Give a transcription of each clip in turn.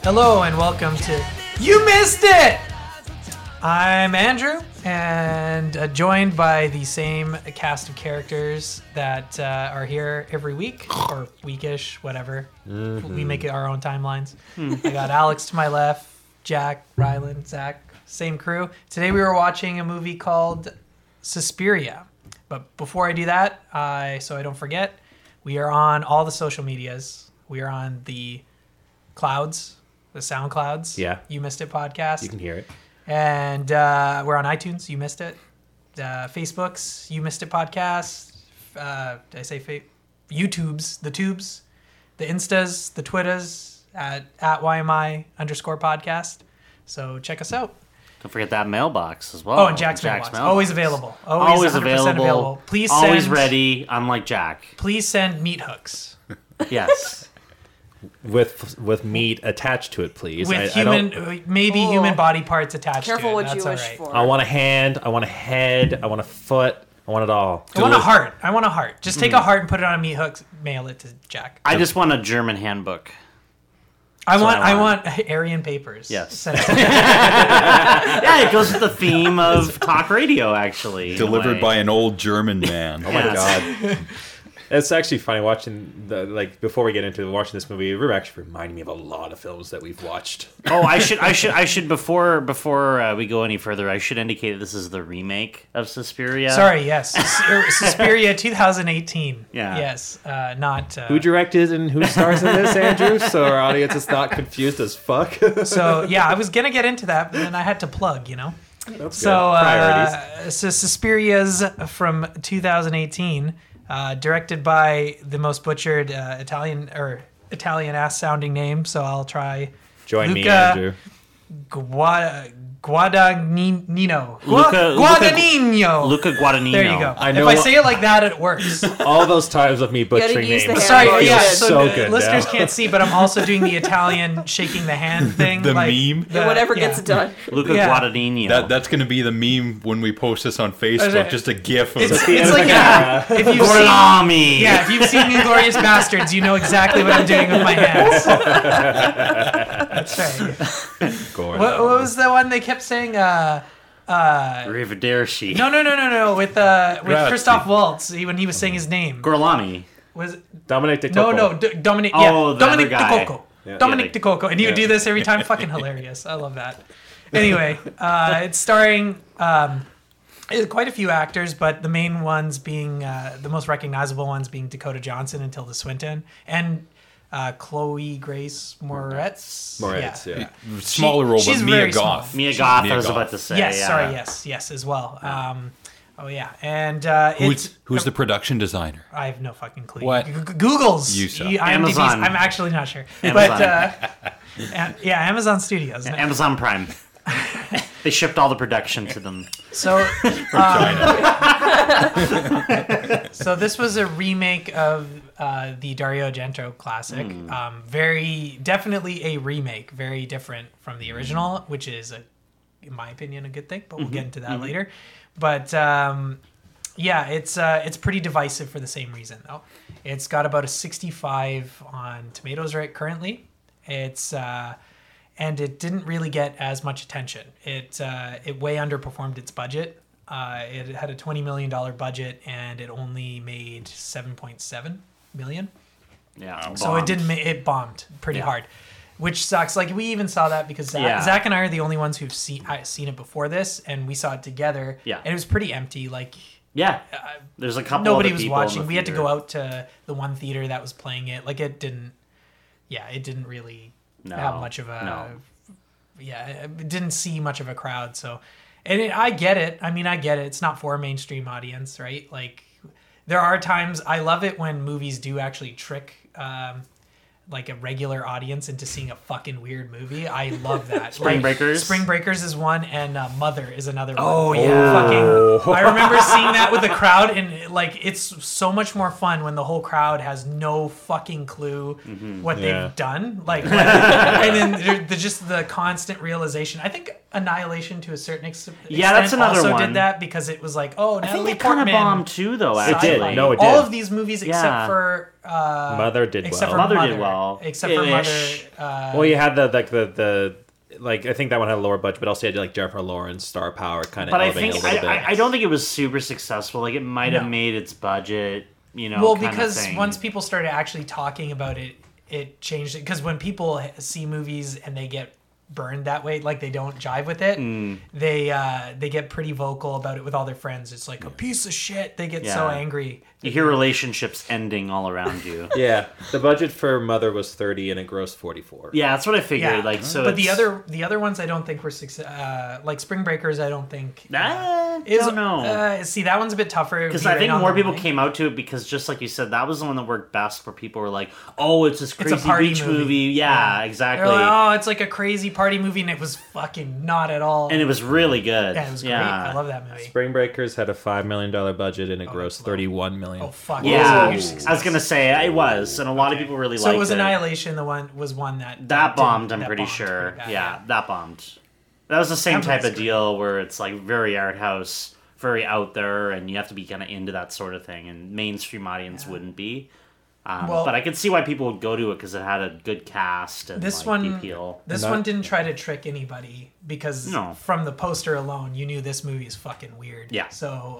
Hello and welcome to You Missed It! I'm Andrew and joined by the same cast of characters that are here every week or weekish, whatever. We make it our own timelines. I got Alex to my left, Jack, Rylan, Zach, same crew. Today we were watching a movie called Suspiria. But before I do that, so I don't forget, we are on all the social medias. We are on the clouds, the SoundClouds. Yeah. You Missed It podcast. You can hear it. And we're on iTunes. You Missed It. Facebook's You Missed It podcast. Did I say YouTube's, the tubes, the Instas, the Twitters at YMI_podcast. So check us out. Don't forget that mailbox as well. Oh, and Jack's mailbox. Always available. Always 100% available. Please always send, ready, unlike Jack. Please send meat hooks. Yes. With meat attached to it, please. With human body parts attached Careful to it. what That's you all wish right. for. I want a hand, I want a head, I want a foot, I want it all. I want a heart. I want a heart. Just take a heart and put it on a meat hook. Mail it to Jack. I just want a German handbook. I want Aryan papers. Yes. Sent Yeah, it goes with the theme of talk radio, actually. Delivered by an old German man. Oh my god. It's actually funny watching before we get into watching this movie. It actually reminding me of a lot of films that we've watched. Oh, I should before we go any further, I should indicate that this is the remake of Suspiria. Sorry, yes. Suspiria 2018. Yeah. Yes, not... Who directed and who stars in this, Andrew? So our audience is not confused as fuck. So, yeah, I was going to get into that, but then I had to plug, you know? That's So, good. Priorities. So Suspiria's from 2018, directed by the most butchered Italian ass sounding name. So I'll try. Join me, Luca Andrew. Guadagnino. Luca Guadagnino. There you go. I know if I say it like that, it works. All those times of me butchering use the names. hand. Sorry, yeah. Feels So good listeners now. can't see, but I'm also doing the Italian shaking the hand thing. The meme? Whatever gets it done. Luca Yeah. Guadagnino. That's going to be the meme when we post this on Facebook. Okay. Just a GIF of It's it. like if you've seen, Gorlami. yeah, if you've seen Inglourious Bastards, you know exactly what I'm doing with my hands. That's right. What was the one they kept saying? Arrivederci. No. With Grazie. Christoph Waltz when he was saying his name. Gorlami. Was it? Dominic De Coco. No, Dominic. Oh, Yeah, the Dominic other guy. DeCoco. Yeah. Dominic Yeah, DeCoco, and he would do this every time. Fucking hilarious. I love that. Anyway, it's starring quite a few actors, but the main ones being the most recognizable ones being Dakota Johnson and Tilda Swinton and Chloe Grace Moretz. Moretz, yeah. Smaller role, she's but Mia very Goth. Mia Goth, Mia I was Goth. about to say. Yes, yeah. sorry, yes, as well. Oh yeah, and Who's the production designer? I have no fucking clue. What? Google's. You suck. IMDb's. Amazon. I'm actually not sure. Amazon. But yeah, Amazon Studios. Amazon Prime. They shipped all the production to them. So, so this was a remake of the Dario Argento classic. Definitely a remake, very different from the original, which is, in my opinion, a good thing. But we'll get into that later. But yeah, it's pretty divisive for the same reason, though. It's got about a 65 on Tomatoes right currently. And it didn't really get as much attention. It way underperformed its budget. It had a $20 million budget, and it only made $7.7 million. Yeah. So it bombed pretty hard, which sucks. Like, we even saw that because Zach and I are the only ones who've seen it before this, and we saw it together. Yeah. And it was pretty empty. Like, Yeah. There's a couple nobody other was people in watching. the We had to theater. go out to the one theater that was playing it. Like, it didn't really have much of a it didn't see much of a crowd. So, and I get it. I mean, I get it. It's not for a mainstream audience, right? Like, there are times I love it when movies do actually trick like a regular audience into seeing a fucking weird movie. I love that. Spring Breakers? Spring Breakers is one, and Mother is another one. Oh, yeah. I remember seeing that with the crowd, and like, it's so much more fun when the whole crowd has no fucking clue what they've done. Like, and then just the constant realization. I think Annihilation, to a certain extent, that's another also one. did that, because it was like, oh, I think Natalie it kind of Portman. bombed too, though. It did. Actually. No, it did. All of these movies, except Yeah. for Mother did except well. for Mother did well. Except for Mother. Ish. Well, you had the like I think that one had a lower budget, but also you had like Jennifer Lawrence star power kind of. But I elevating think a little bit. I don't think it was super successful. Like it might have No. made its budget, Well, kind of because thing. once people started actually talking about it, it changed it. Because when people see movies and they get burned that way, like they don't jive with it, they get pretty vocal about it with all their friends. It's like a piece of shit. They get so Yeah. angry. you hear relationships ending all around you. Yeah, the budget for Mother was 30 and it grossed 44. Yeah, that's what I figured. Yeah, Like so, but the it's- other ones I don't think were success. Like Spring Breakers, I don't think. don't know. See, that one's a bit tougher Because Be I right think on more the people line. came out to it because, just like you said, that was the one that worked best, where people were like, "Oh, it's this a crazy party beach movie." movie." Yeah, They're exactly. like, oh, it's like a crazy party movie, and it was fucking not at all. And it was really good. Yeah, it was great. I love that movie. Spring Breakers had a $5 million budget and it grossed that's low. $31 million. Oh fuck. Yeah, Huge I success. was gonna say it was, and a lot of people really So liked it was it. Annihilation. The one was one that That bombed. didn't- I'm that pretty bombed sure. pretty bad, Yeah, that bombed. That was the same That type was of deal where it's like very art house, very out there, and you have to be kind of into that sort of thing. And mainstream audience wouldn't be. Well- but I could see why people would go to it because it had a good cast and This like, one, the appeal. this And that- one didn't try to trick anybody because No. from the poster alone, you knew this movie is fucking weird. Yeah. So,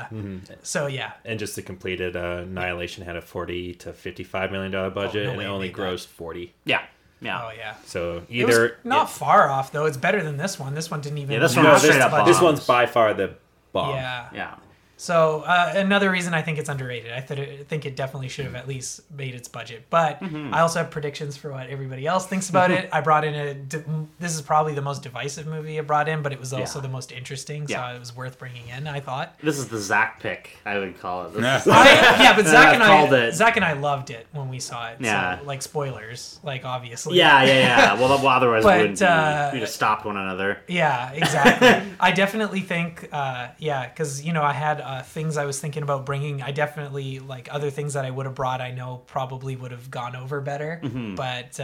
so yeah, And just to complete it, Annihilation had a $40 to $55 million budget no and way it it only made that. grossed 40. Yeah, yeah. oh yeah. So It was either not far off though. It's better than this one. This one didn't even. Yeah, this one match was straight the up budget. this bombed. one's by far the bomb. Yeah. Yeah. So another reason I think it's underrated. I think it definitely should have at least made its budget. But I also have predictions for what everybody else thinks about it. I brought in this is probably the most divisive movie I brought in, but it was also Yeah. the most interesting, so Yeah. it was worth bringing in. I thought. This is the Zach pick, I would call it. This Yeah. is- But Zach and called it. Zach and I loved it when we saw it. Yeah. So, like spoilers, like obviously. yeah. Well, otherwise But, we wouldn't be. We'd have stopped one another. Yeah, exactly. I definitely think, because I had things I was thinking about bringing. I definitely like other things that I would have brought. I know probably would have gone over better. But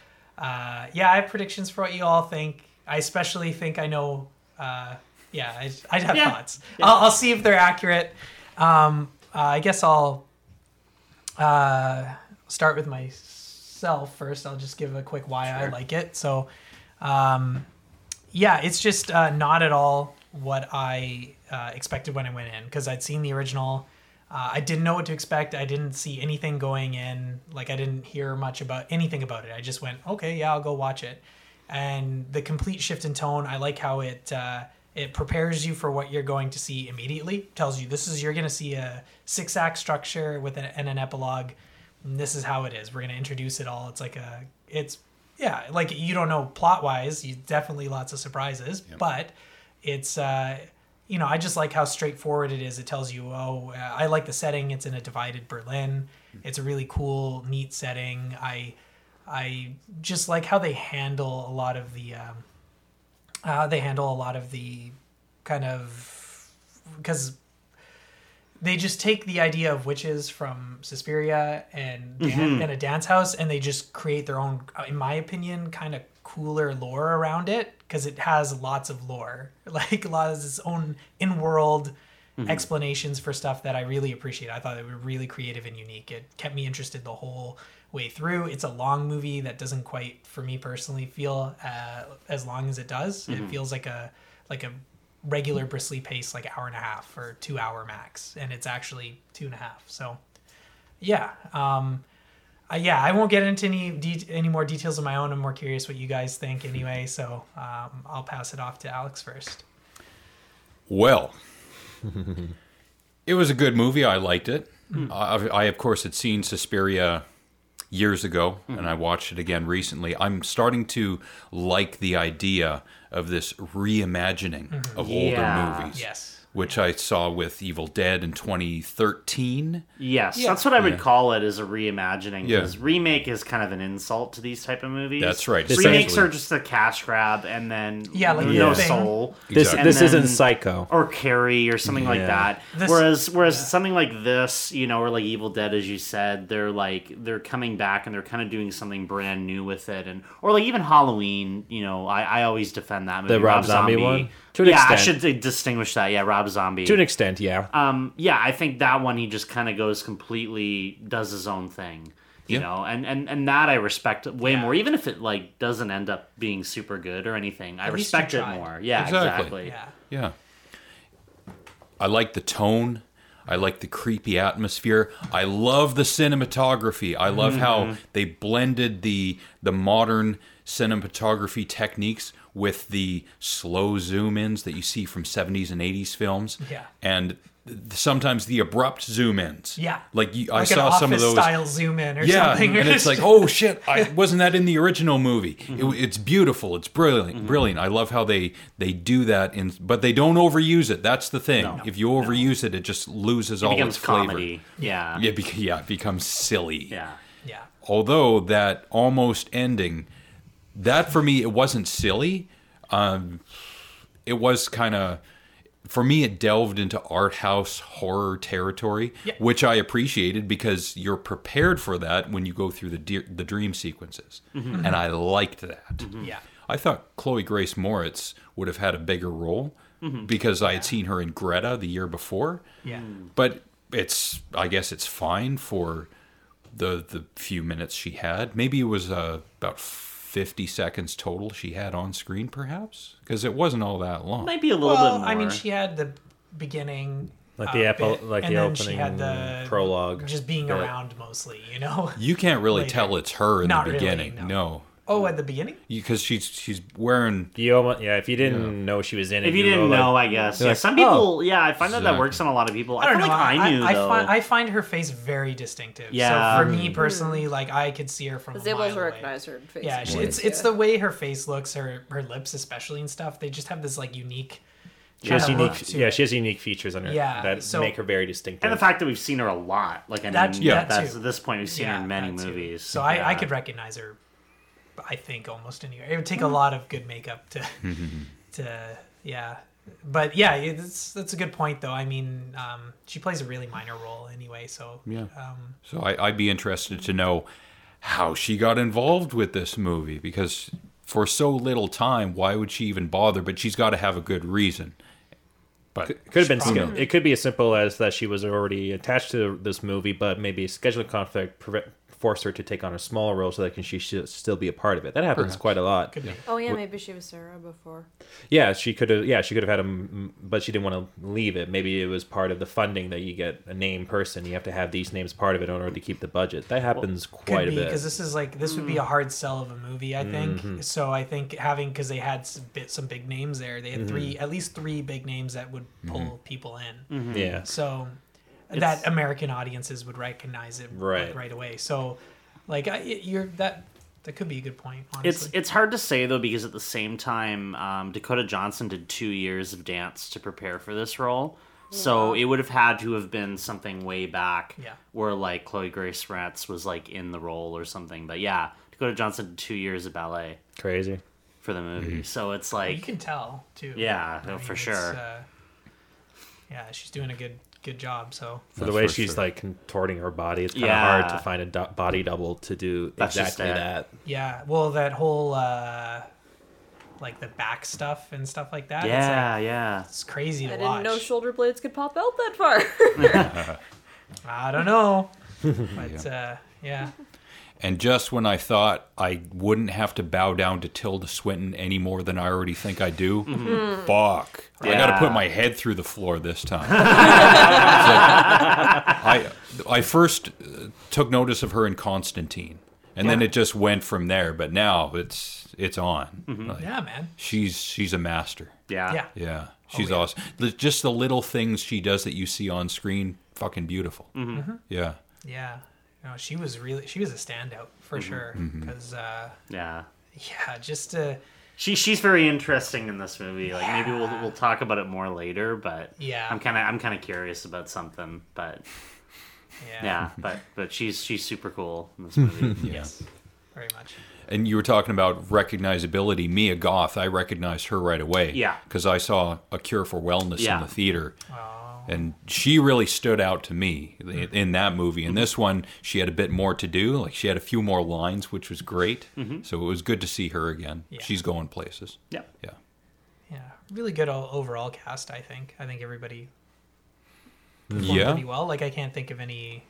I have predictions for what you all think. I especially think I know. I have Yeah. thoughts. I'll see if they're accurate. I guess I'll start with myself first. I'll just give a quick why I like it. So. It's just not at all what I expected when I went in, because I'd seen the original. I didn't know what to expect. I didn't see anything going in. Like, I didn't hear much about anything about it. I just went, okay, yeah, I'll go watch it. And the complete shift in tone, I like how it prepares you for what you're going to see immediately. Tells you you're going to see a 6-act structure with and an epilogue. And this is how it is. We're going to introduce it all. Like you don't know plot wise, you definitely lots of surprises, but it's I just like how straightforward it is. It tells you, I like the setting. It's in a divided Berlin. It's a really cool, neat setting. I just like how they handle a lot of the kind of, because they just take the idea of witches from Suspiria and a dance house, and they just create their own, in my opinion, kind of cooler lore around it, because it has lots of lore, like a lot of its own in-world explanations for stuff that I really appreciate. I thought it was really creative and unique. It kept me interested the whole way through. It's a long movie that doesn't quite, for me personally, feel as long as it does. It feels like a regular bristly pace, like 1.5 hours or 2 hour max, and it's actually 2.5. So I won't get into any more details of my own. I'm more curious what you guys think anyway, so I'll pass it off to Alex first. Well, it was a good movie. I liked it. I of course, had seen Suspiria years ago, and I watched it again recently. I'm starting to like the idea of this reimagining of older movies. Yes. Which I saw with Evil Dead in 2013. Yes, that's what I would call it, is a reimagining. Yeah. Because remake is kind of an insult to these type of movies. That's right. Remakes Essentially. are just a cash grab, and then like no The Thing. soul. This And this then- isn't Psycho. or Carrie or something like Yeah. that. Whereas something like this, or like Evil Dead, as you said, they're coming back and they're kind of doing something brand new with it, or like even Halloween. I always defend that movie. The Rob Zombie one? To an Yeah, I extent. should distinguish that. Yeah, Rob Zombie. To an extent, yeah. Yeah, I think that one he just kind of goes completely, does his own thing. You Yeah. know, and that I respect way Yeah. more, even if it like doesn't end up being super good or anything. I At least you respect it tried. more. Yeah, Exactly. exactly. Yeah. Yeah. I like the tone. I like the creepy atmosphere. I love the cinematography. I love how they blended the modern cinematography techniques with the slow zoom ins that you see from 70s and 80s films. Yeah. And sometimes the abrupt zoom ins. Yeah. Like I Like saw an some of Office those style zoom in or yeah, something. and it's like, oh shit, wasn't that in the original movie? It's beautiful, it's brilliant, brilliant. I love how they do that, but they don't overuse it. That's the thing. No. If you overuse it, it just loses It all becomes its flavor. comedy. Yeah. It becomes silly. Yeah. yeah. Although that almost ending, that for me, it wasn't silly. It was kind of. For me, it delved into art house horror territory, Yeah. which I appreciated because you're prepared for that when you go through the dream sequences, and I liked that. Yeah. I thought Chloe Grace Moritz would have had a bigger role because I had seen her in Greta the year before. Yeah. But I guess it's fine for the few minutes she had. Maybe it was about 50 seconds total she had on screen, perhaps, because it wasn't all that long. Might be a little Well, bit more. I mean, she had the beginning. Like bit, and the then she opening had the prologue. just being bit. around mostly, you know. You can't really Later. tell it's her in Not the really, beginning. no. Oh, at the beginning? Because she's wearing. If you didn't know she was in it, If you didn't like, know, I guess. you're Yeah, like, some people. oh. Yeah, I find that Exactly. works on a lot of people. I don't feel know. like I knew though. I find her face very distinctive. Yeah. So for me personally, like I could see her from I was a able mile to away. recognize her face. Yeah, it's the way her face looks, her lips especially and stuff. They just have this like unique. She has kinda unique. look to Yeah, it. she has unique features on her Yeah, that so- make her very distinctive. and the fact that we've seen her a lot. Like I mean, That- Yeah. that's too. at this point we've seen her in many that too. movies. So I Yeah. could recognize her. I think almost anywhere. It would take a lot of good makeup to yeah. But yeah, that's a good point though. I mean, she plays a really minor role anyway. So Yeah. So I'd be interested to know how she got involved with this movie, because for so little time, why would she even bother? But she's got to have a good reason. But could have been. Probably. It could be as simple as that she was already attached to this movie, but maybe a scheduling conflict forced her to take on a smaller role so that she should still be a part of it. That happens Perhaps. quite a lot. could be. Oh yeah, maybe she was Sarah before. Yeah, she could have. Yeah, she could have had but she didn't want to leave it. Maybe it was part of the funding that you get a named person. You have to have these names part of it in order to keep the budget. That happens quite Could a be bit. because this would be a hard sell of a movie, I think. Mm-hmm. So I think because they had some big names there, they had Mm-hmm. at least three big names that would pull people in. Yeah. So that American audiences would recognize it Right. right away. So like that could be a good point. Honestly, It's hard to say though, because at the same time, Dakota Johnson did 2 years of dance to prepare for this role. So it would have had to have been something way back, Yeah. where like Chloe Grace Moretz was like in the role or something. But yeah, Dakota Johnson did 2 years of ballet Crazy. for the movie. So it's you like, can tell too. yeah, I mean, for it's, sure. Yeah, she's doing a good job. So For the That's way for she's sure. like contorting her body, it's kind of Yeah. hard to find a body double to do That's just exactly it. that. yeah, well, that whole like the back stuff and stuff like that. yeah. It's crazy to I watch. didn't know shoulder blades could pop out that far. I don't know, but yeah. And just when I thought I wouldn't have to bow down to Tilda Swinton any more than I already think I do, fuck. I got to Yeah. put my head through the floor this time. I first took notice of her in Constantine, and then Yeah. it just went from there. But now it's on. Like, Yeah, man. she's a master. Yeah. Yeah. Yeah, she's yeah. awesome. Just the little things she does that you see on screen, fucking beautiful. Yeah. Yeah. No, she was a standout for sure. Because Yeah. yeah, just She's very interesting in this movie. Like maybe we'll talk about it more later, but Yeah. I'm kind of curious about something, but yeah, but she's super cool in this movie. yes, very much. And you were talking about recognizability. Mia Goth, I recognized her right away. Yeah. Because I saw A Cure for Wellness Yeah. in the theater. Oh, And she really stood out to me in that movie. In this one, she had a bit more to do. Like, she had a few more lines, which was great. So it was good to see her again. Yeah. She's going places. Yeah. Yeah. Yeah, really good overall cast. I think everybody performed Yeah. pretty well. Like I can't think of anybody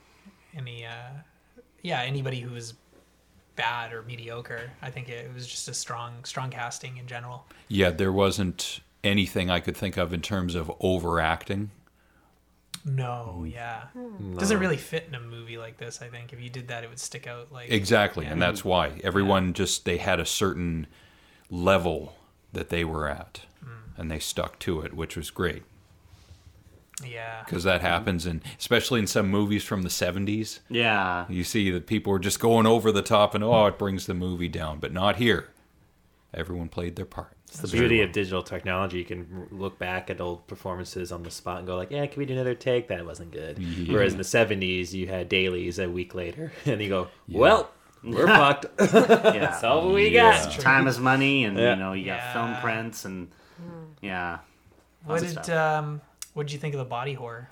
who was bad or mediocre. I think it was just a strong casting in general. Yeah, there wasn't anything I could think of in terms of overacting. No, yeah, doesn't really fit in a movie like this. I think if you did that, it would stick out. Like Exactly, and that's why everyone they had a certain level that they were at, and they stuck to it, which was great. Yeah, Because that happens, and especially in some movies from the 70s, Yeah. you see that people are just going over the top, and it brings the movie down. But not here. Everyone played their part. It's the beauty of digital technology. You can look back at old performances on the spot and go like, yeah, can we do another take? That wasn't good. Whereas in the 70s, you had dailies a week later. And you go, well, we're fucked. Yeah. That's all we Yeah. got. Time is money, and Yeah. you got Yeah. film prints, and yeah. what Lots of did stuff. what did you think of the body horror?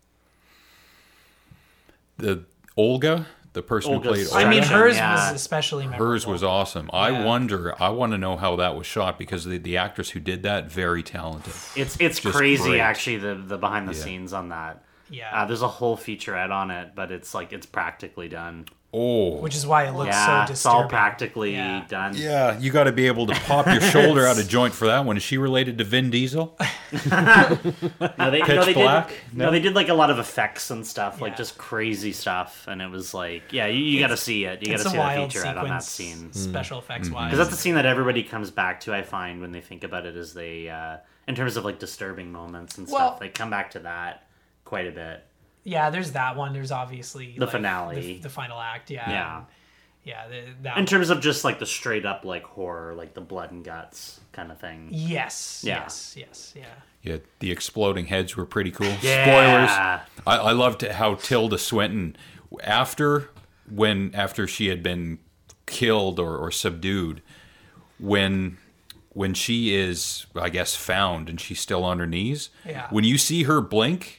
The Olga, the person Olga's who played Right. I mean, Stretching, hers yeah. was especially memorable. hers was awesome. Yeah. I want to know how that was shot, because the actress who did that, very talented. It's Just crazy, great. actually, the behind the Yeah. scenes on that. Yeah, There's a whole featurette on it, but it's practically done. Oh, which is why it looks Yeah, so it's all disturbing. practically Yeah. done. yeah, you got to be able to pop your shoulder out of joint for that one. Is she related to Vin Diesel? No, they, Pitch they Black? Did, No? no, they did like a lot of effects and stuff, like Yeah. just crazy stuff, and it was like, yeah, you got to see it. You got It's to a see that wild featurette on that sequence, scene. special effects wise. Because that's the scene that everybody comes back to, I find, when they think about it, is they, in terms of like disturbing moments and stuff, Well- they come back to that quite a bit. Yeah, there's that one. There's obviously The finale. the final act. Yeah, Yeah. yeah. That In terms of just like the straight up like horror, like the blood and guts kind of thing. yes, Yeah. yes, yeah. Yeah, the exploding heads were pretty cool. Yeah. Spoilers. I loved how Tilda Swinton, after she had been killed or subdued, when she is, I guess, found and she's still on her knees, Yeah. when you see her blink,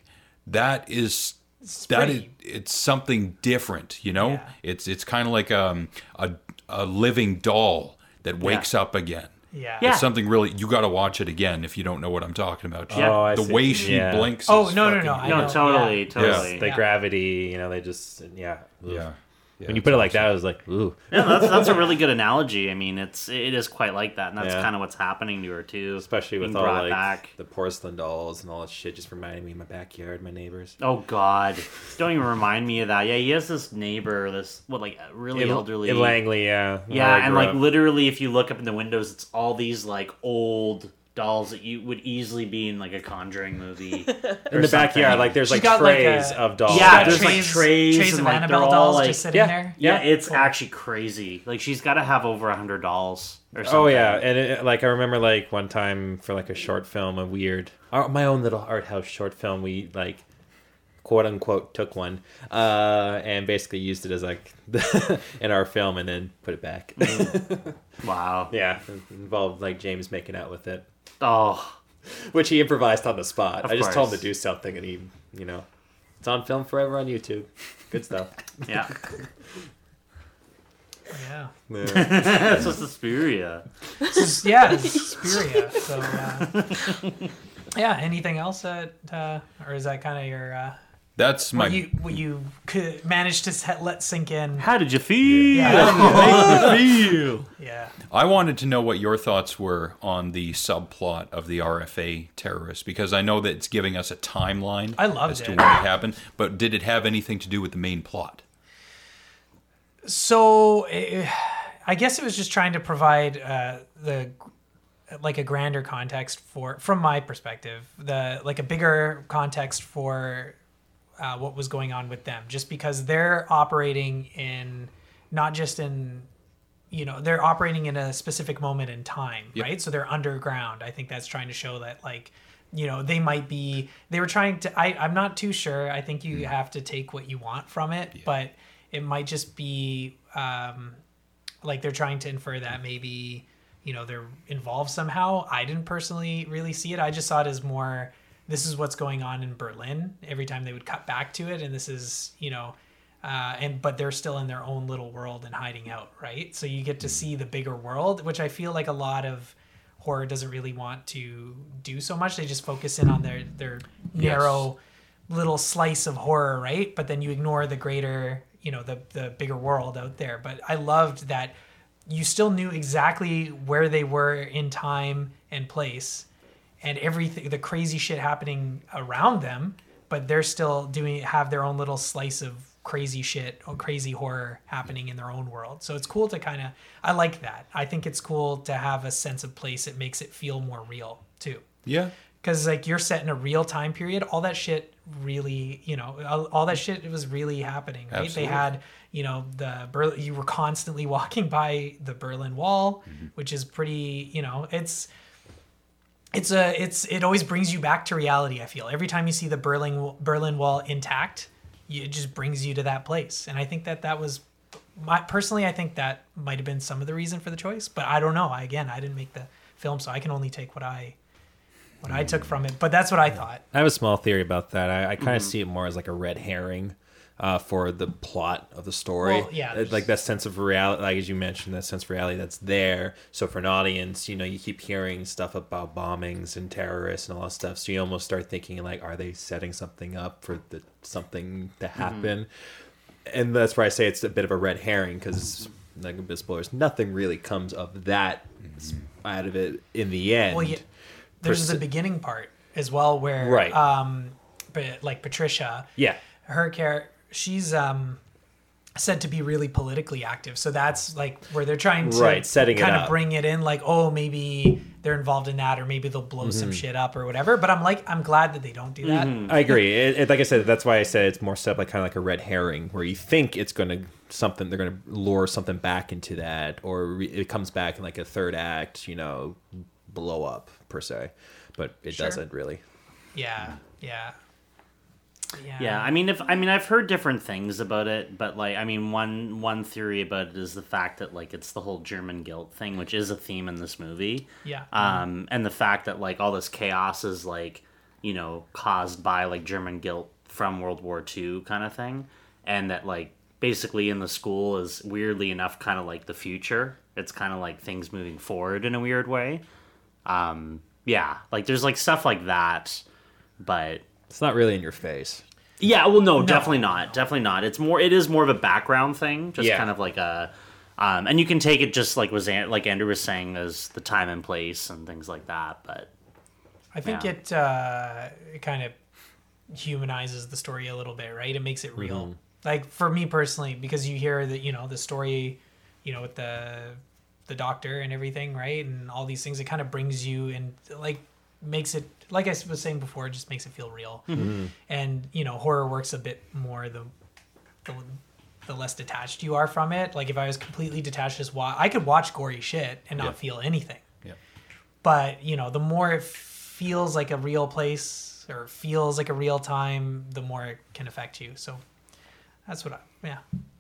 it's something different, you know? Yeah. It's kind of like a living doll that wakes up again. Yeah. Yeah. It's something really, you got to watch it again if you don't know what I'm talking about. Yeah. Oh, I The see. way she Yeah. blinks. Oh, is no, fucking I No, know. totally, Yeah. totally. The Yeah. gravity, they just, yeah. Yeah. When you put it like that, I was like, ooh. Yeah, that's a really good analogy. I mean, it is quite like that, and that's Yeah. kind of what's happening to her too. Especially with being all brought like back. the porcelain dolls and all that shit, just reminding me of my backyard, my neighbors. Oh God! Don't even remind me of that. Yeah, he has this neighbor, really elderly. In Langley, yeah. where Yeah, I and grew like up. literally, if you look up in the windows, it's all these like old dolls that you would easily be in like a Conjuring movie. in the backyard, like there's She's like got, like, trays a- of dolls. She's Yeah, got there's like trays of and, like, Annabelle they're all, dolls like- just sitting Yeah. there. Yeah, it's Cool. actually crazy. Like she's got to have over 100 dolls or something. Oh yeah, and like I remember like one time for like a short film, my own little art house short film, we like quote unquote took one and basically used it as like in our film and then put it back. Wow. Yeah, it involved like James making out with it, Oh. which he improvised on the spot. Of I just told him course. to do something, and he, it's on film forever on YouTube. Good stuff. Yeah. Yeah. That's just Suspiria. This is Suspiria. So, yeah. Anything else that, or is that kind of your That's my. what you could manage to let sink in? How did you feel? Yeah. feel? Yeah. I wanted to know what your thoughts were on the subplot of the RFA terrorists, because I know that it's giving us a timeline I loved as to it. when it happened, but did it have anything to do with the main plot? So, I guess it was just trying to provide like a grander context from my perspective, like a bigger context for what was going on with them, just because they're operating in not just in, they're operating in a specific moment in time, Yep. right? So they're underground. I think that's trying to show that like, they were trying to, I'm not too sure. I think you have to take what you want from it, but it might just be like they're trying to infer that maybe, they're involved somehow. I didn't personally really see it. I just saw it as more, this is what's going on in Berlin every time they would cut back to it. And this is, but they're still in their own little world and hiding out, right? So you get to see the bigger world, which I feel like a lot of horror doesn't really want to do so much. They just focus in on their narrow little slice of horror, right? But then you ignore the greater, the bigger world out there. But I loved that you still knew exactly where they were in time and place and everything, the crazy shit happening around them, but they're still have their own little slice of crazy shit or crazy horror happening in their own world. So it's cool to I like that. I think it's cool to have a sense of place. It makes it feel more real too. Yeah. Because like you're set in a real time period, all that shit really, all that shit was really happening, right? Absolutely. They had, you were constantly walking by the Berlin Wall, which is pretty, it always brings you back to reality. I feel every time you see the Berlin Wall intact, it just brings you to that place. And I think that was personally, I think that might have been some of the reason for the choice, but I don't know. I didn't make the film, so I can only take what I took from it, but that's what I thought. I have a small theory about that. I kind of see it more as like a red herring for the plot of the story. Well, yeah, like that sense of reality, like as you mentioned, that sense of reality that's there. So for an audience, you keep hearing stuff about bombings and terrorists and all that stuff. So you almost start thinking like, are they setting something up for something to happen? And that's why I say it's a bit of a red herring because, like a bit of spoilers, nothing really comes of that out of it in the end. Well, yeah. There's the beginning part as well where, right. But like Patricia, yeah, her character, she's said to be really politically active. So that's like where they're trying to setting kind it of up. bring it in, like, oh, maybe they're involved in that, or maybe they'll blow some shit up or whatever. But I'm glad that they don't do that. I agree. Like I said, that's why I said it's more set up like kind of like a red herring, where you think it's going to they're going to lure something back into that, or it comes back in like a third act, blow up per se, but it doesn't really. Yeah. I mean, I've heard different things about it, but like, I mean, one theory about it is the fact that like it's the whole German guilt thing, which is a theme in this movie. Yeah. And the fact that like all this chaos is like, caused by like German guilt from World War II kind of thing, and that like basically in the school is weirdly enough kind of like the future. It's kind of like things moving forward in a weird way. Like there's like stuff like that, but It's not really in your face. yeah, well, no, definitely not. It is more of a background thing, just kind of like a, and you can take it just like like Andrew was saying, as the time and place and things like that. But I think it kind of humanizes the story a little bit, right? It makes it real. Like for me personally, because you hear that, the story, with the doctor and everything, right? And all these things, it kind of brings you and like makes it, like I was saying before, it just makes it feel real. And, horror works a bit more the less detached you are from it. Like if I was completely detached, I could watch gory shit and not feel anything. Yeah. But, the more it feels like a real place or feels like a real time, the more it can affect you. So that's what yeah.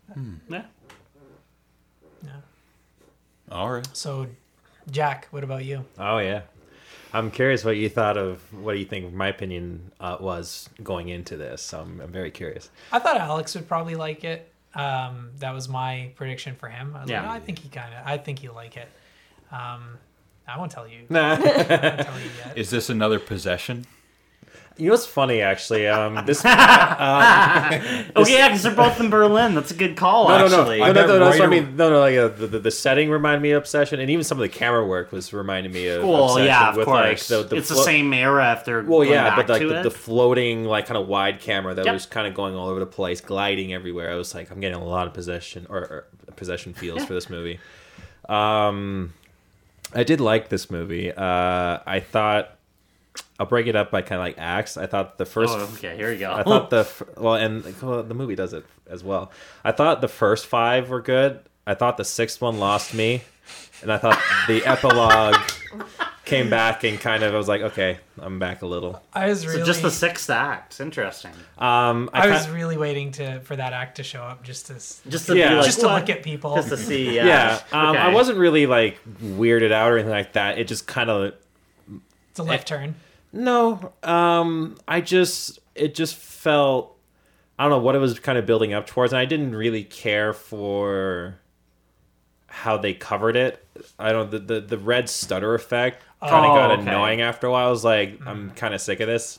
All right. So, Jack, what about you? Oh yeah, I'm curious what you thought of. What do you think my opinion was going into this? So I'm very curious. I thought Alex would probably like it. That was my prediction for him. I was like, I think he'll like it. I won't tell you. I won't tell you yet. Is this another Possession? You know what's funny, actually? This. Okay, yeah, because they're both in Berlin. That's a good call, actually. No. That's what I mean. No. Like the setting reminded me of Obsession, and even some of the camera work was reminding me of Obsession. Yeah, of with, course. Like, it's the same era if they're well, going yeah, back but like to the it. floating, like kind of wide camera that was kind of going all over the place, gliding everywhere. I was like, I'm getting a lot of Possession or Possession feels for this movie. I did like this movie. I thought. I'll break it up by kind of like acts. I thought the first. Oh, okay, here we go. I thought the movie does it as well. I thought the first 5 were good. I thought the 6th one lost me, and I thought the epilogue came back and kind of I was like, okay, I'm back a little. I was really So just the 6th act. Interesting. I was really waiting for that act to show up just to be like, just to what? look at people. Just to see. Yeah. Okay. I wasn't really like weirded out or anything like that. It just kind of. It's a left turn. No, it just felt, I don't know what it was kind of building up towards, and I didn't really care for how they covered it. I don't the red stutter effect kind of got okay. annoying after a while. I was like, I'm kind of sick of this.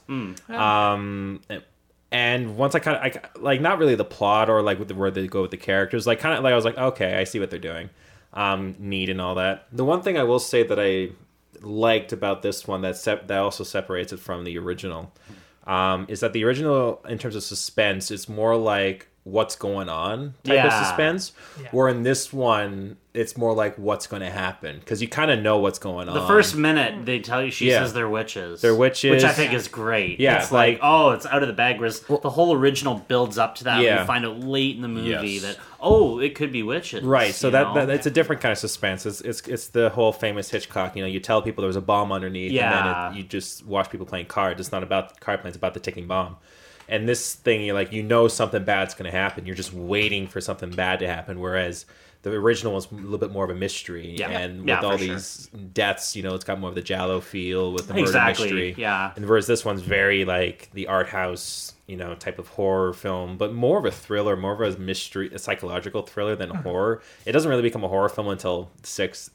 And once I like, not really the plot or like with where they go with the characters, like kind of like I was like, okay, I see what they're doing, neat and all that. The one thing I will say that I liked about this one that also separates it from the original, is that the original, in terms of suspense, it's more like what's going on type of suspense, where in this one it's more like what's going to happen, because you kind of know what's going on. The first minute they tell you she says they're witches. They're witches, which I think is great. Yeah, it's like, oh, it's out of the bag. Whereas the whole original builds up to that. Yeah. And you find out late in the movie Yes. that it could be witches. right? So you that know? it's a different kind of suspense. It's the whole famous Hitchcock. You know, you tell people there was a bomb underneath, and then you just watch people playing cards. It's not about card playing; it's about the ticking bomb. And this thing, you know something bad's going to happen. You're just waiting for something bad to happen. Whereas the original was a little bit more of a mystery. Yeah. And with Yeah, all for these deaths, it's got more of the Giallo feel with the murder Exactly, mystery. yeah. And whereas this one's very like the art house, type of horror film, but more of a thriller, more of a mystery, a psychological thriller than horror. It doesn't really become a horror film until the sixth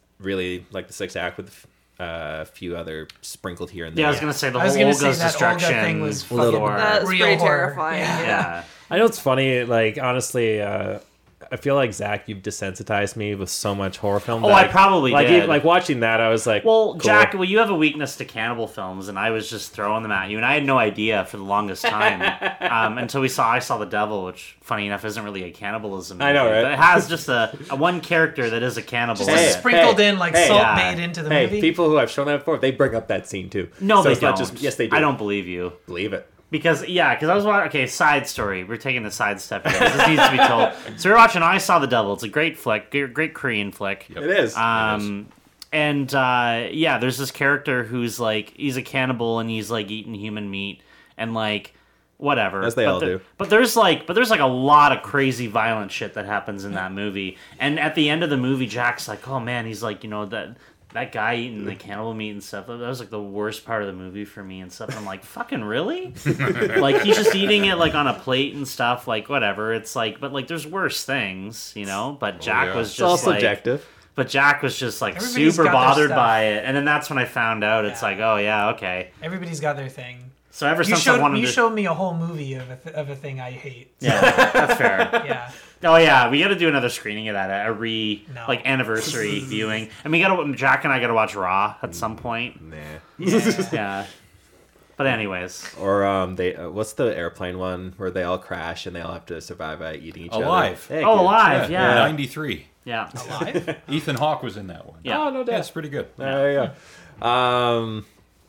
act with a few other sprinkled here and there. Yeah, I was gonna say the I was whole gonna say Olga's that destruction Olga thing was for- fucking That's real pretty horror. terrifying. yeah. I know it's funny, like, honestly, I feel like, Zach, you've desensitized me with so much horror film. Oh, that I probably like, did. even, like, watching that, I was like, Well, cool. Jack, you have a weakness to cannibal films, and I was just throwing them at you, and I had no idea for the longest time until I saw The Devil, which, funny enough, isn't really a cannibalism movie. I know, right? But it has just a one character that is a cannibal. Just in it. sprinkled in like salt yeah. bait into the Hey, movie. people who I've shown that before, they bring up that scene, too. No, So they it's don't. not just, yes, they do. I don't believe you. believe it. Because I was watching. Okay, side story. We're taking the side step here. This needs to be told. So we're watching I Saw the Devil. It's a great flick, great Korean flick. It is. And there's this character who's like, he's a cannibal and he's like eating human meat and like whatever. As they all do. But there's like a lot of crazy violent shit that happens in that movie. And at the end of the movie, Jack's like, oh man, he's like, that guy eating the cannibal meat and stuff, that was like the worst part of the movie for me and stuff. And I'm like, fucking really? Like, he's just eating it like on a plate and stuff, like whatever. It's like, but like there's worse things, But Jack was it's just all like, subjective. but Jack was just like Everybody's super got their bothered stuff. by it. And then that's when I found out it's Yeah. like, oh yeah, okay. Everybody's got their thing. So ever You since I wanted you to... showed me a whole movie of a thing I hate. Yeah, that's fair. Yeah. Oh yeah, we got to do another screening of that, No. anniversary viewing, and Jack and I got to watch Raw at some point. Nah. Yeah, but anyways, Or what's the airplane one where they all crash and they all have to survive by eating each Alive. other? oh, Alive, yeah, 93. yeah. Alive? Ethan Hawke was in that one. Yeah. Oh, no doubt. Yeah, it's pretty good. There you go.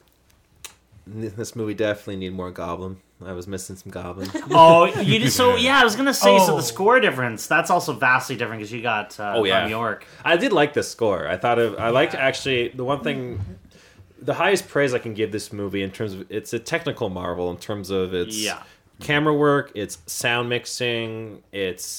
This movie definitely need more goblin. I was missing some goblin. Oh, you did so. Yeah, I was gonna say so. Oh. The score difference that's also vastly different because you got New York. I did like the score. I liked actually the one thing. The highest praise I can give this movie in terms of it's a technical marvel in terms of its camera work, its sound mixing, its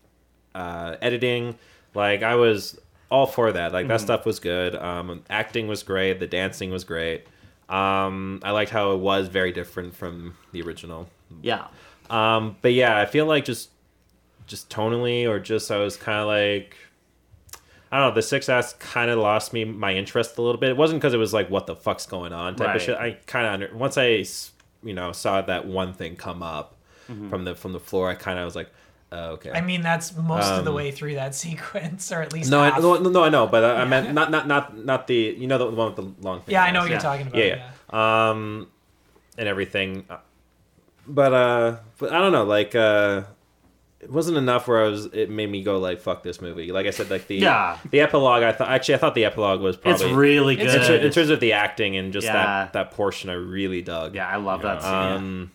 editing. Like I was all for that. Like that stuff was good. Acting was great. The dancing was great. I liked how it was very different from the original. Yeah. But yeah, I feel like just tonally or just I was kind of like, I don't know, the Sixth Act kind of lost me my interest a little bit. It wasn't because it was like, what the fuck's going on type of shit. I kind of, once I, saw that one thing come up from the floor, I kind of was like, oh, okay. I mean, that's most of the way through that sequence, or at least No, half. I know, but I meant not the the one with the long thing. Yeah, I know what you're talking about. Yeah. And everything, but I don't know, like it wasn't enough where it made me go like fuck this movie. Like I said, like the epilogue. I thought the epilogue was probably It's really good. in terms of the acting and just Yeah. that portion. I really dug. Yeah, I love that scene.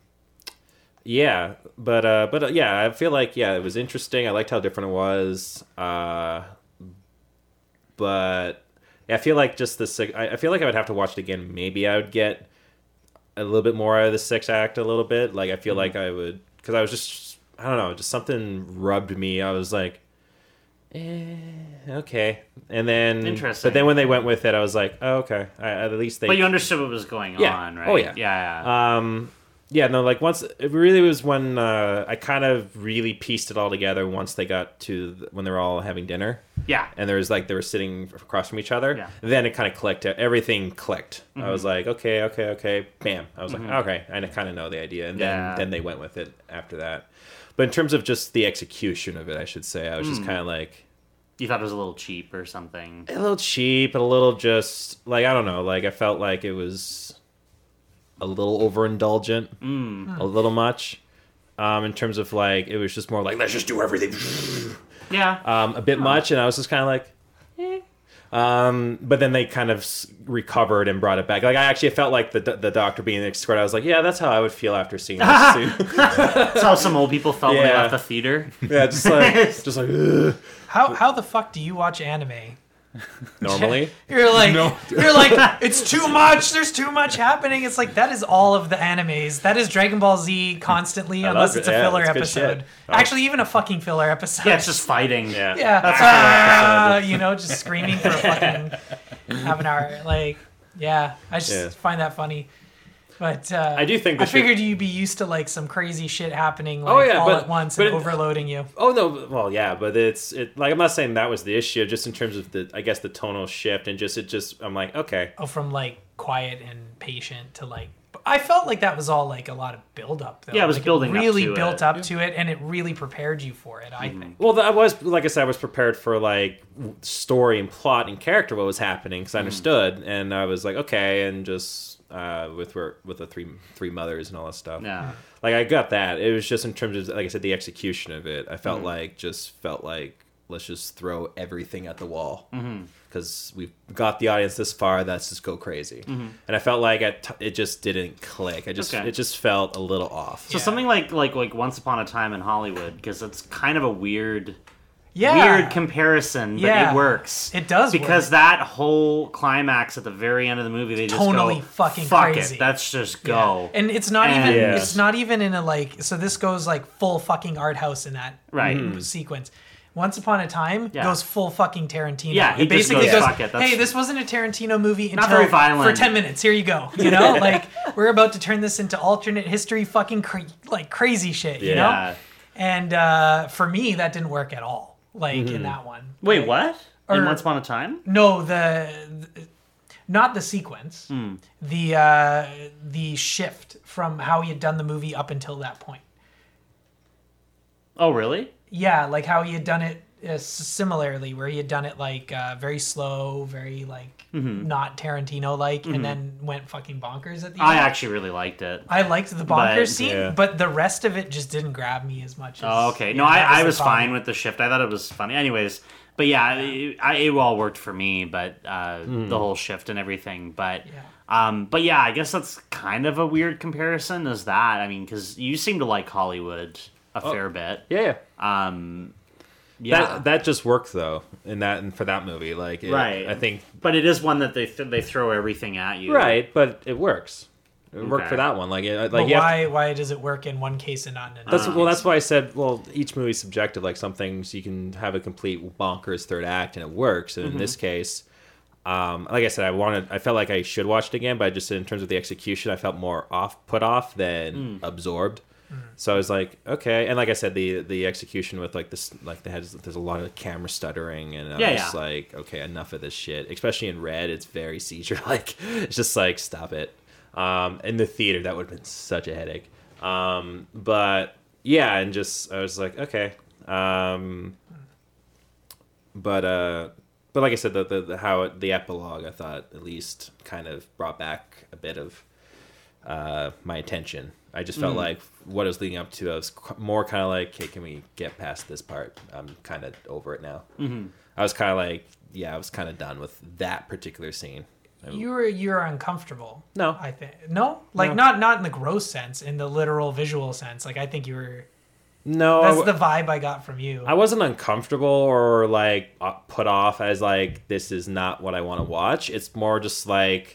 Yeah, but yeah, I feel like it was interesting. I liked how different it was. But I feel like I feel like I would have to watch it again. Maybe I would get a little bit more out of the Sixth Act a little bit. Like I feel like I would, because I was just, I don't know, just something rubbed me. I was like, okay. And then, Interesting. But then when they went with it, I was like, oh, okay. At least they. But you understood what was going on, right? Oh yeah. Yeah. Yeah, no, like once it really was when I kind of really pieced it all together once they got to when they were all having dinner. Yeah. and there was like they were sitting across from each other. Yeah. Then it kind of clicked. Everything clicked. I was like, okay, bam. I was like, okay, I kind of know the idea, and then they went with it after that. But in terms of just the execution of it, I should say, I was just kind of like You thought it was a little cheap or something. a little cheap, and a little just like I don't know. Like I felt like it was a little overindulgent, a little much. In terms of like, it was just more like let's just do everything. Yeah. A bit much, and I was just kind of like, eh. But then they kind of recovered and brought it back. Like I actually felt like the doctor being escorted. I was like, yeah, that's how I would feel after seeing this too. That's how some old people felt when they Yeah. left the theater. Yeah, just like ugh. How the fuck do you watch anime? Normally. You're like, it's too much. There's too much happening. It's like that is all of the animes. That is Dragon Ball Z constantly, I unless love it's it. a Yeah, filler it's good episode. shit. Actually, even a fucking filler episode. Yeah, it's just fighting. Yeah. yeah, That's a filler you know, just screaming for a fucking half an hour. Like, yeah, I just Yeah. find that funny. But I do think I the shit- figured you'd be used to like some crazy shit happening like Oh, yeah, all but- at once but and it- overloading you. Oh no, well yeah, but it like I'm not saying that was the issue. Just in terms of the the tonal shift and just I'm like okay. Oh, from like quiet and patient to like. I felt like that was all like a lot of build up though. Yeah, it was like, building up really to built it. up to it, and it really prepared you for it. I think. Well, I was like I said, I was prepared for like story and plot and character what was happening because I understood, and I was like okay, and just with the three mothers and all that stuff. Yeah. Like I got that. It was just in terms of like I said, the execution of it. I felt like let's just throw everything at the wall because we've got the audience this far. Let's just go crazy. And I felt like it just didn't click. It just felt a little off. So something like Once Upon a Time in Hollywood, because it's kind of a weird comparison, but Yeah. it works. It does because work. that whole climax at the very end of the movie, they just Tonally go, fucking fuck crazy. it, let's just go. And it's not And- even Yeah. it's not even in a like so this goes like full fucking art house in that Right. sequence. Once Upon a Time Yeah. goes full fucking Tarantino. Yeah, he it just basically goes, goes, "Fuck it, that's- hey, this wasn't a Tarantino movie Not until very violent." for 10 minutes. Here you go. You know, like we're about to turn this into alternate history fucking like crazy shit, you know? Yeah. And for me that didn't work at all. Like in that one. Wait, what? In Or- Once Upon a Time? No, not the sequence. The shift from how he had done the movie up until that point. Oh, really? Yeah, like how he had done it similarly, where he had done it like very slow, very like not Tarantino like, and then went fucking bonkers at the I end. actually really liked it. I liked the bonkers But- scene, Yeah. but the rest of it just didn't grab me as much. As, Oh, okay. No, that I the was problem. fine with the shift. I thought it was funny. Anyways, but yeah, it all worked for me, but the whole shift and everything. But yeah, I guess that's kind of a weird comparison is that. I mean, because you seem to like Hollywood a fair bit. Yeah. Yeah. That just worked though in that and for that movie. Like Right. I think But it is one that they throw everything at you. right, but it works. It worked Okay. for that one. Like But you have to- why does it work in one case and not in another? That's why I said, well, each movie's subjective. Like some things you can have a complete bonkers third act and it works. And in this case, like I said, I felt like I should watch it again, but just in terms of the execution, I felt more put off than absorbed. So I was like, okay, and like I said, the execution with like this, like there's a lot of camera stuttering, and I was like, okay, enough of this shit. Especially in Red, it's very seizure like. It's just like, stop it. In the theater, that would have been such a headache. But yeah, and just I was like, okay. But like I said, the epilogue, I thought at least kind of brought back a bit of my attention. I just felt like what I was leading up to, I was more kind of like, okay, can we get past this part? I'm kind of over it now. I was kind of like, yeah, I was kind of done with that particular scene. You're uncomfortable. No. I think no, like No. not in the gross sense, in the literal visual sense. Like I think you were. No, That's the vibe I got from you. I wasn't uncomfortable or like put off as like this is not what I want to watch. It's more just like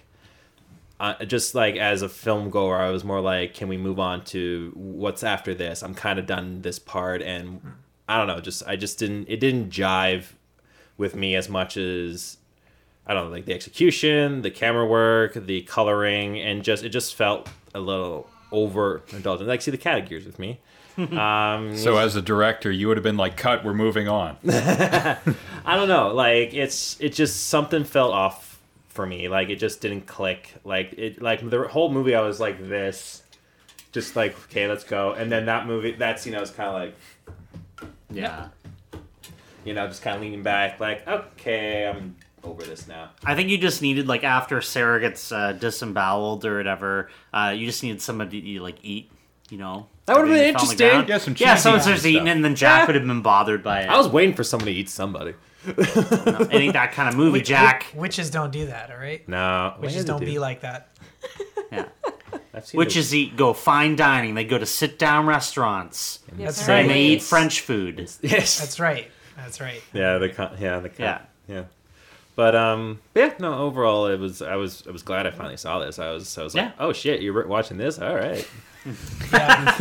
as a film goer, I was more like, can we move on to what's after this? I'm kind of done this part, and I don't know. It didn't jive with me as much as I don't know, like the execution, the camera work, the coloring, and it just felt a little overindulgent. Like, see, the cat agrees with me. So as a director, you would have been like, cut, we're moving on. I don't know. Like it just something felt off for me. Like it just didn't click. Like the whole movie, I was like this, just like okay, let's go. And then that movie, that scene, I was kind of like, Yeah. Just kind of leaning back, like okay, I'm over this now. I think you just needed, like, after Sarah gets disemboweled or whatever, you just needed somebody to, like, eat, That would have been Fell on the interesting. ground. Yeah, some Yeah, cheesy someone starts stuff. eating it, and then Jack would have been bothered by it. I was waiting for somebody to eat somebody. It ain't that kind of movie, Jack. Witches don't do that, all right? No, Witches don't be like that. Yeah. I've seen Witches go fine dining. They go to sit-down restaurants. That's And right. they eat French food. Yes. That's right. That's right. Yeah, yeah. But no. Overall, I was glad I finally saw this. I was like, Yeah. oh shit, you're watching this? All right. Yeah.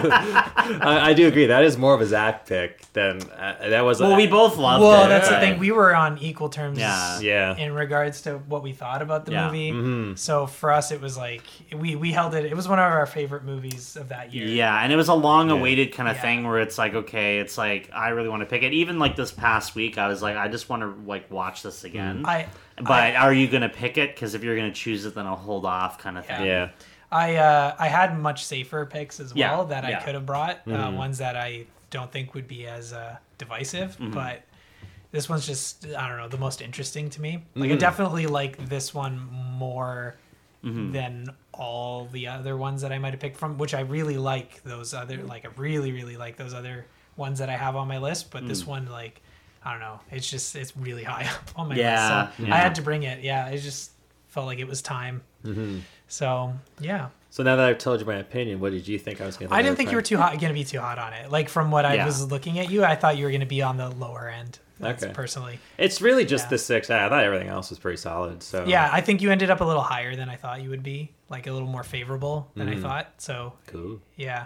I do agree. That is more of a Zach pick than that was. Well, we both loved Well, it. that's the Right. thing. We were on equal terms Yeah. Yeah. in regards to what we thought about the Yeah. movie. Mm-hmm. So for us, it was like we held it. It was one of our favorite movies of that year. Yeah, and it was a long-awaited kind of Yeah. thing where it's like, okay, it's like I really want to pick it. Even like this past week, I was like, I just want to like watch this again. But are you gonna pick it? Because if you're gonna choose it, then I'll hold off, kind of thing. Yeah. I had much safer picks as well Yeah, that I yeah. could have brought. Ones that I don't think would be as divisive, but this one's just, I don't know, the most interesting to me. Like I definitely like this one more than all the other ones that I might have picked from, which I really like those other, like I really, really like those other ones that I have on my list. But this one, like, I don't know, it's really high up on my Yeah, list. So yeah. I had to bring it. Yeah, it just felt like it was time. So yeah. So now that I've told you my opinion, what did you think I was going to? I didn't think you were going to be too hot on it. Like from what I Yeah. was looking at you, I thought you were going to be on the lower end. That's Okay. personally. It's really just Yeah. the 6. I thought everything else was pretty solid. So Yeah, I think you ended up a little higher than I thought you would be, like a little more favorable than I thought. So Cool. yeah.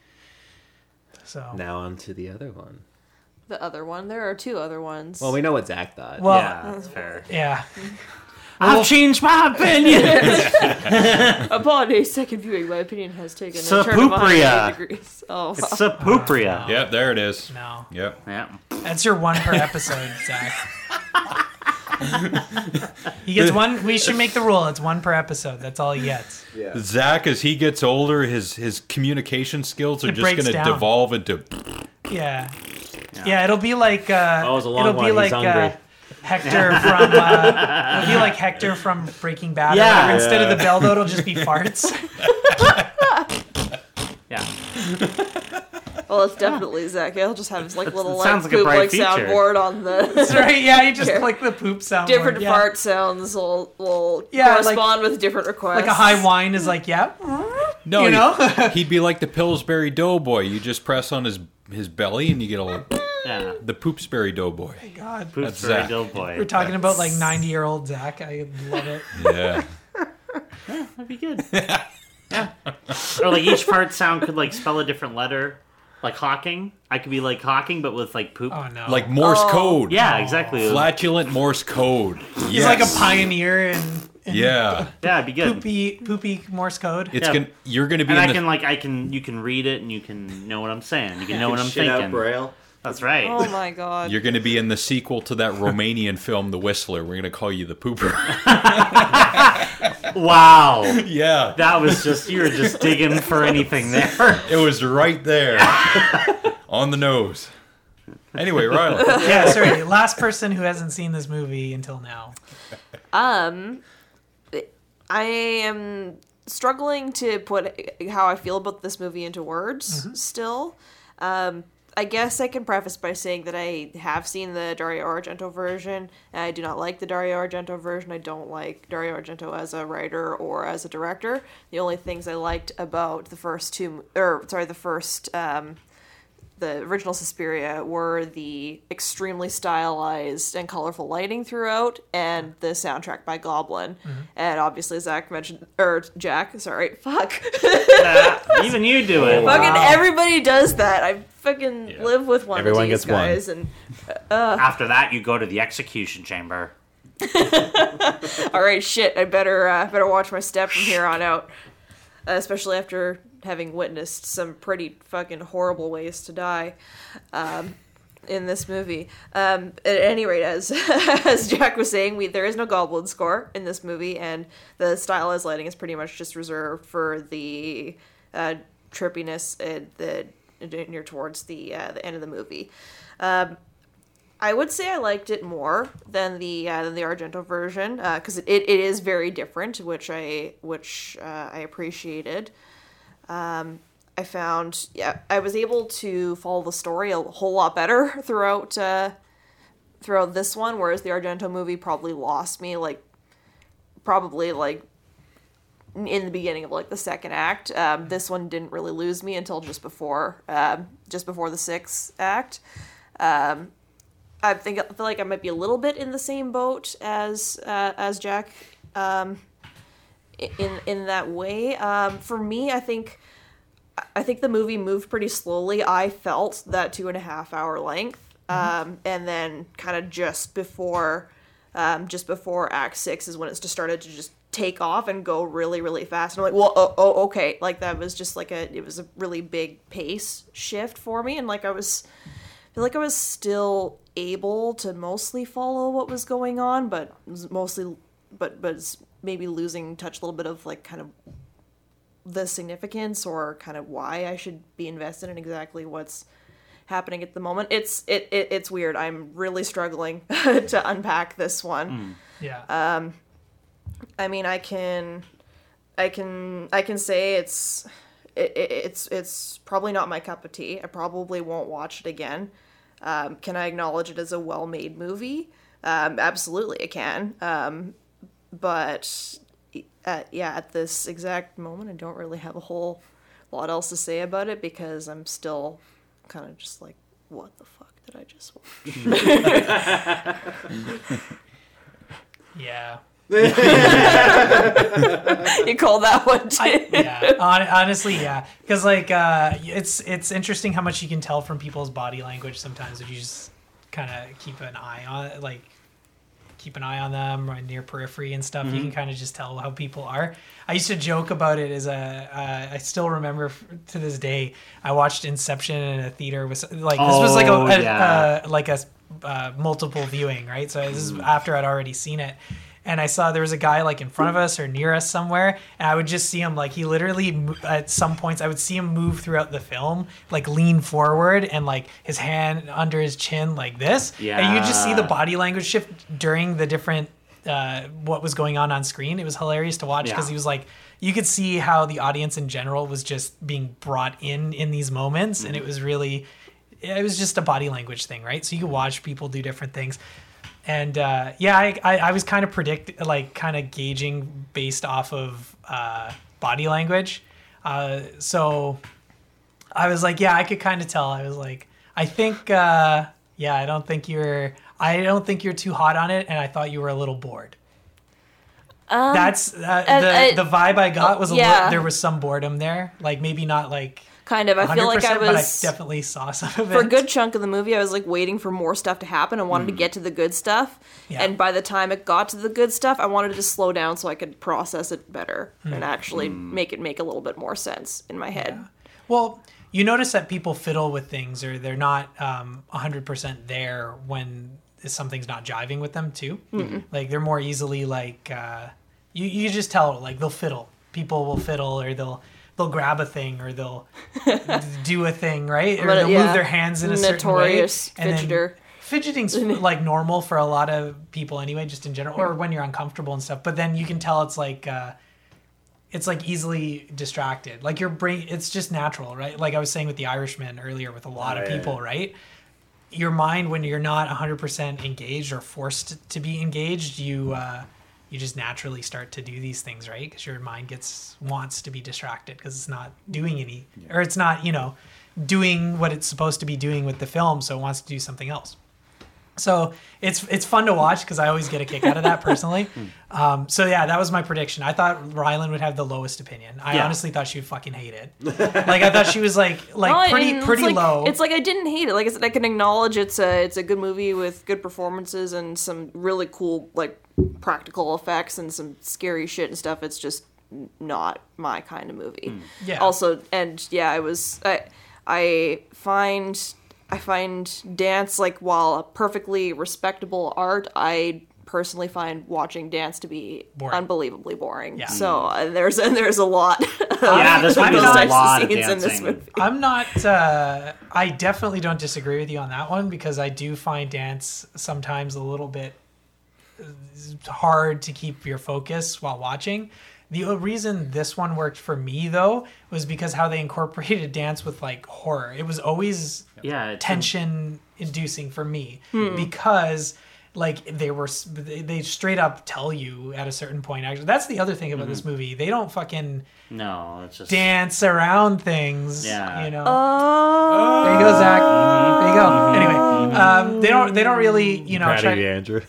So Now on to the other one. The other one. There are two other ones. Well, we know what Zach thought. well, Yeah, that's fair. yeah. I've changed my opinion. Upon a second viewing, my opinion has taken a turn of Sapupria. 180 degrees. Oh, It's Sapupria. Yep, there it is. No, Yep. Yeah. that's your one per episode, Zach. He gets one. We should make the rule. It's one per episode. That's all he gets. Zach, as he gets older, his communication skills are It just breaks going to down. devolve into. Yeah. Yeah, it'll be like it was a long it'll be one. like He's hungry. Hector from it'll be like Hector from Breaking Bad. or Yeah. whatever. Instead of the bell though, it'll just be farts. Yeah. well, it's definitely Zach. He'll just have his like little like sounds like a poop bright like feature. soundboard on the That's right. Yeah, you just Here. click the poop sound. different yeah. fart sounds will Yeah, correspond with different requests. Like a high whine is like, yeah. No, You know? he'd be like the Pillsbury Doughboy. You just press on his belly and you get Yeah. the Poopsbury Doughboy. God. That's Poopsbury Zach. Doughboy. We're talking about like 90-year-old Zach. I love it. Yeah. That'd be good. Yeah. Or like each fart sound could like spell a different letter. Like Hawking. I could be like Hawking, but with like poop. Oh no. Like Morse code. Yeah, exactly. Flatulent Morse code. he's like a pioneer in Yeah. Yeah, it'd be good. poopy Morse code. It's Yeah. you're gonna be And in I can you can read it and you can know what I'm saying. You can know what I'm Shit out thinking. Braille. That's right. Oh my god. you're gonna be in the sequel to that Romanian film, The Whistler. We're gonna call you the Pooper. Wow. Yeah. That was just you were just digging for anything there. It was right there. On the nose. Anyway, Riley. Yeah, sorry. Last person who hasn't seen this movie until now. I am struggling to put how I feel about this movie into words still. I guess I can preface by saying that I have seen the Dario Argento version, and I do not like the Dario Argento version. I don't like Dario Argento as a writer or as a director. The only things I liked about the original Suspiria were the extremely stylized and colorful lighting throughout, and the soundtrack by Goblin. And obviously, Jack, fuck. Even you do it. Fucking everybody does that. I fucking live with one Everyone of these gets one. guys, and After that, you go to the execution chamber. all right, shit. I better watch my step from here on out, especially after having witnessed some pretty fucking horrible ways to die in this movie. At any rate, as as Jack was saying, there is no goblin score in this movie, and the stylized lighting is pretty much just reserved for the trippiness near towards the end of the movie. I would say I liked it more than the Argento version because it is very different, which I appreciated. I found I was able to follow the story a whole lot better throughout this one, whereas the Argento movie probably lost me probably in the beginning of the second act. This one didn't really lose me until just before the sixth act. I feel like I might be a little bit in the same boat as Jack in that way. For me, I think the movie moved pretty slowly. I felt that 2.5 hour length, and then kind of just before Act 6 is when it just started to just take off and go really, really fast. And I'm like, well, okay, that was just it was a really big pace shift for me, and I feel like I was still able to mostly follow what was going on, but maybe losing touch a little bit of kind of the significance or kind of why I should be invested in exactly what's happening at the moment. It's weird. I'm really struggling to unpack this one. Yeah. I mean, I can say it's probably not my cup of tea. I probably won't watch it again. Can I acknowledge it as a well-made movie? Absolutely, I can. But at this exact moment, I don't really have a whole lot else to say about it because I'm still kind of just what the fuck did I just watch? Yeah. You call that one too? Honestly, yeah. Because it's interesting how much you can tell from people's body language sometimes if you just kind of keep an eye on them or near periphery and stuff. You can kind of just tell how people are. I used to joke about it as I still remember to this day. I watched Inception in a theater with this was a multiple viewing, right? So this is after I'd already seen it. And I saw there was a guy in front of us or near us somewhere, and I would just see him he literally at some points I would see him move throughout the film, lean forward and his hand under his chin like this. Yeah. And you just see the body language shift during the different what was going on screen. It was hilarious to watch because he was you could see how the audience in general was just being brought in these moments, and it was just a body language thing, right? So you could watch people do different things. And I was kind of kind of gauging based off of body language. So I was I could kind of tell. I was I think, I don't think you're too hot on it, and I thought you were a little bored. That's the vibe I got was there was some boredom there, maybe not kind of. I feel like I was, but I definitely saw some of it. For a good chunk of the movie, I was waiting for more stuff to happen. I wanted to get to the good stuff, and by the time it got to the good stuff, I wanted to slow down so I could process it better and actually make it make a little bit more sense in my head. Yeah. Well, you notice that people fiddle with things, or they're not 100% there when something's not jiving with them too. They're more easily you just tell they'll fiddle. People will fiddle, or they'll grab a thing, or they'll do a thing, right? Or they'll move their hands in a certain way. Notorious fidgeter. Fidgeting's normal for a lot of people anyway, just in general, or when you're uncomfortable and stuff. But then you can tell it's easily distracted. Your brain, it's just natural, right? I was saying with The Irishman earlier, with a lot of people, right? Your mind, when you're not 100% engaged or forced to be engaged, you just naturally start to do these things, right? Because your mind wants to be distracted because it's not doing or it's not, doing what it's supposed to be doing with the film, so it wants to do something else. So it's fun to watch because I always get a kick out of that personally. That was my prediction. I thought Rylan would have the lowest opinion. I honestly thought she would fucking hate it. I thought she was pretty low. It's I didn't hate it. Like I said, I can acknowledge it's a good movie with good performances and some really cool practical effects and some scary shit and stuff. It's just not my kind of movie. Yeah. Also, and yeah, I find dance, like, while a perfectly respectable art, I personally find watching dance to be Boring. unbelievably boring. Yeah. So there's a lot. Yeah, this I'm movie not- has a lot of scenes in this dancing. movie. I'm not. I definitely don't disagree with you on that one because I do find dance sometimes a little bit hard to keep your focus while watching. The reason this one worked for me though was because how they incorporated dance with like horror. It was always Yeah, it's tension inducing for me because like they straight up tell you at a certain point. Actually, that's the other thing about this movie. They don't fucking No, it's just dance around things. Yeah. You know. Oh, There you go, Zach. There you go. Anyway, they don't really, you know, Proud of you, Andrew.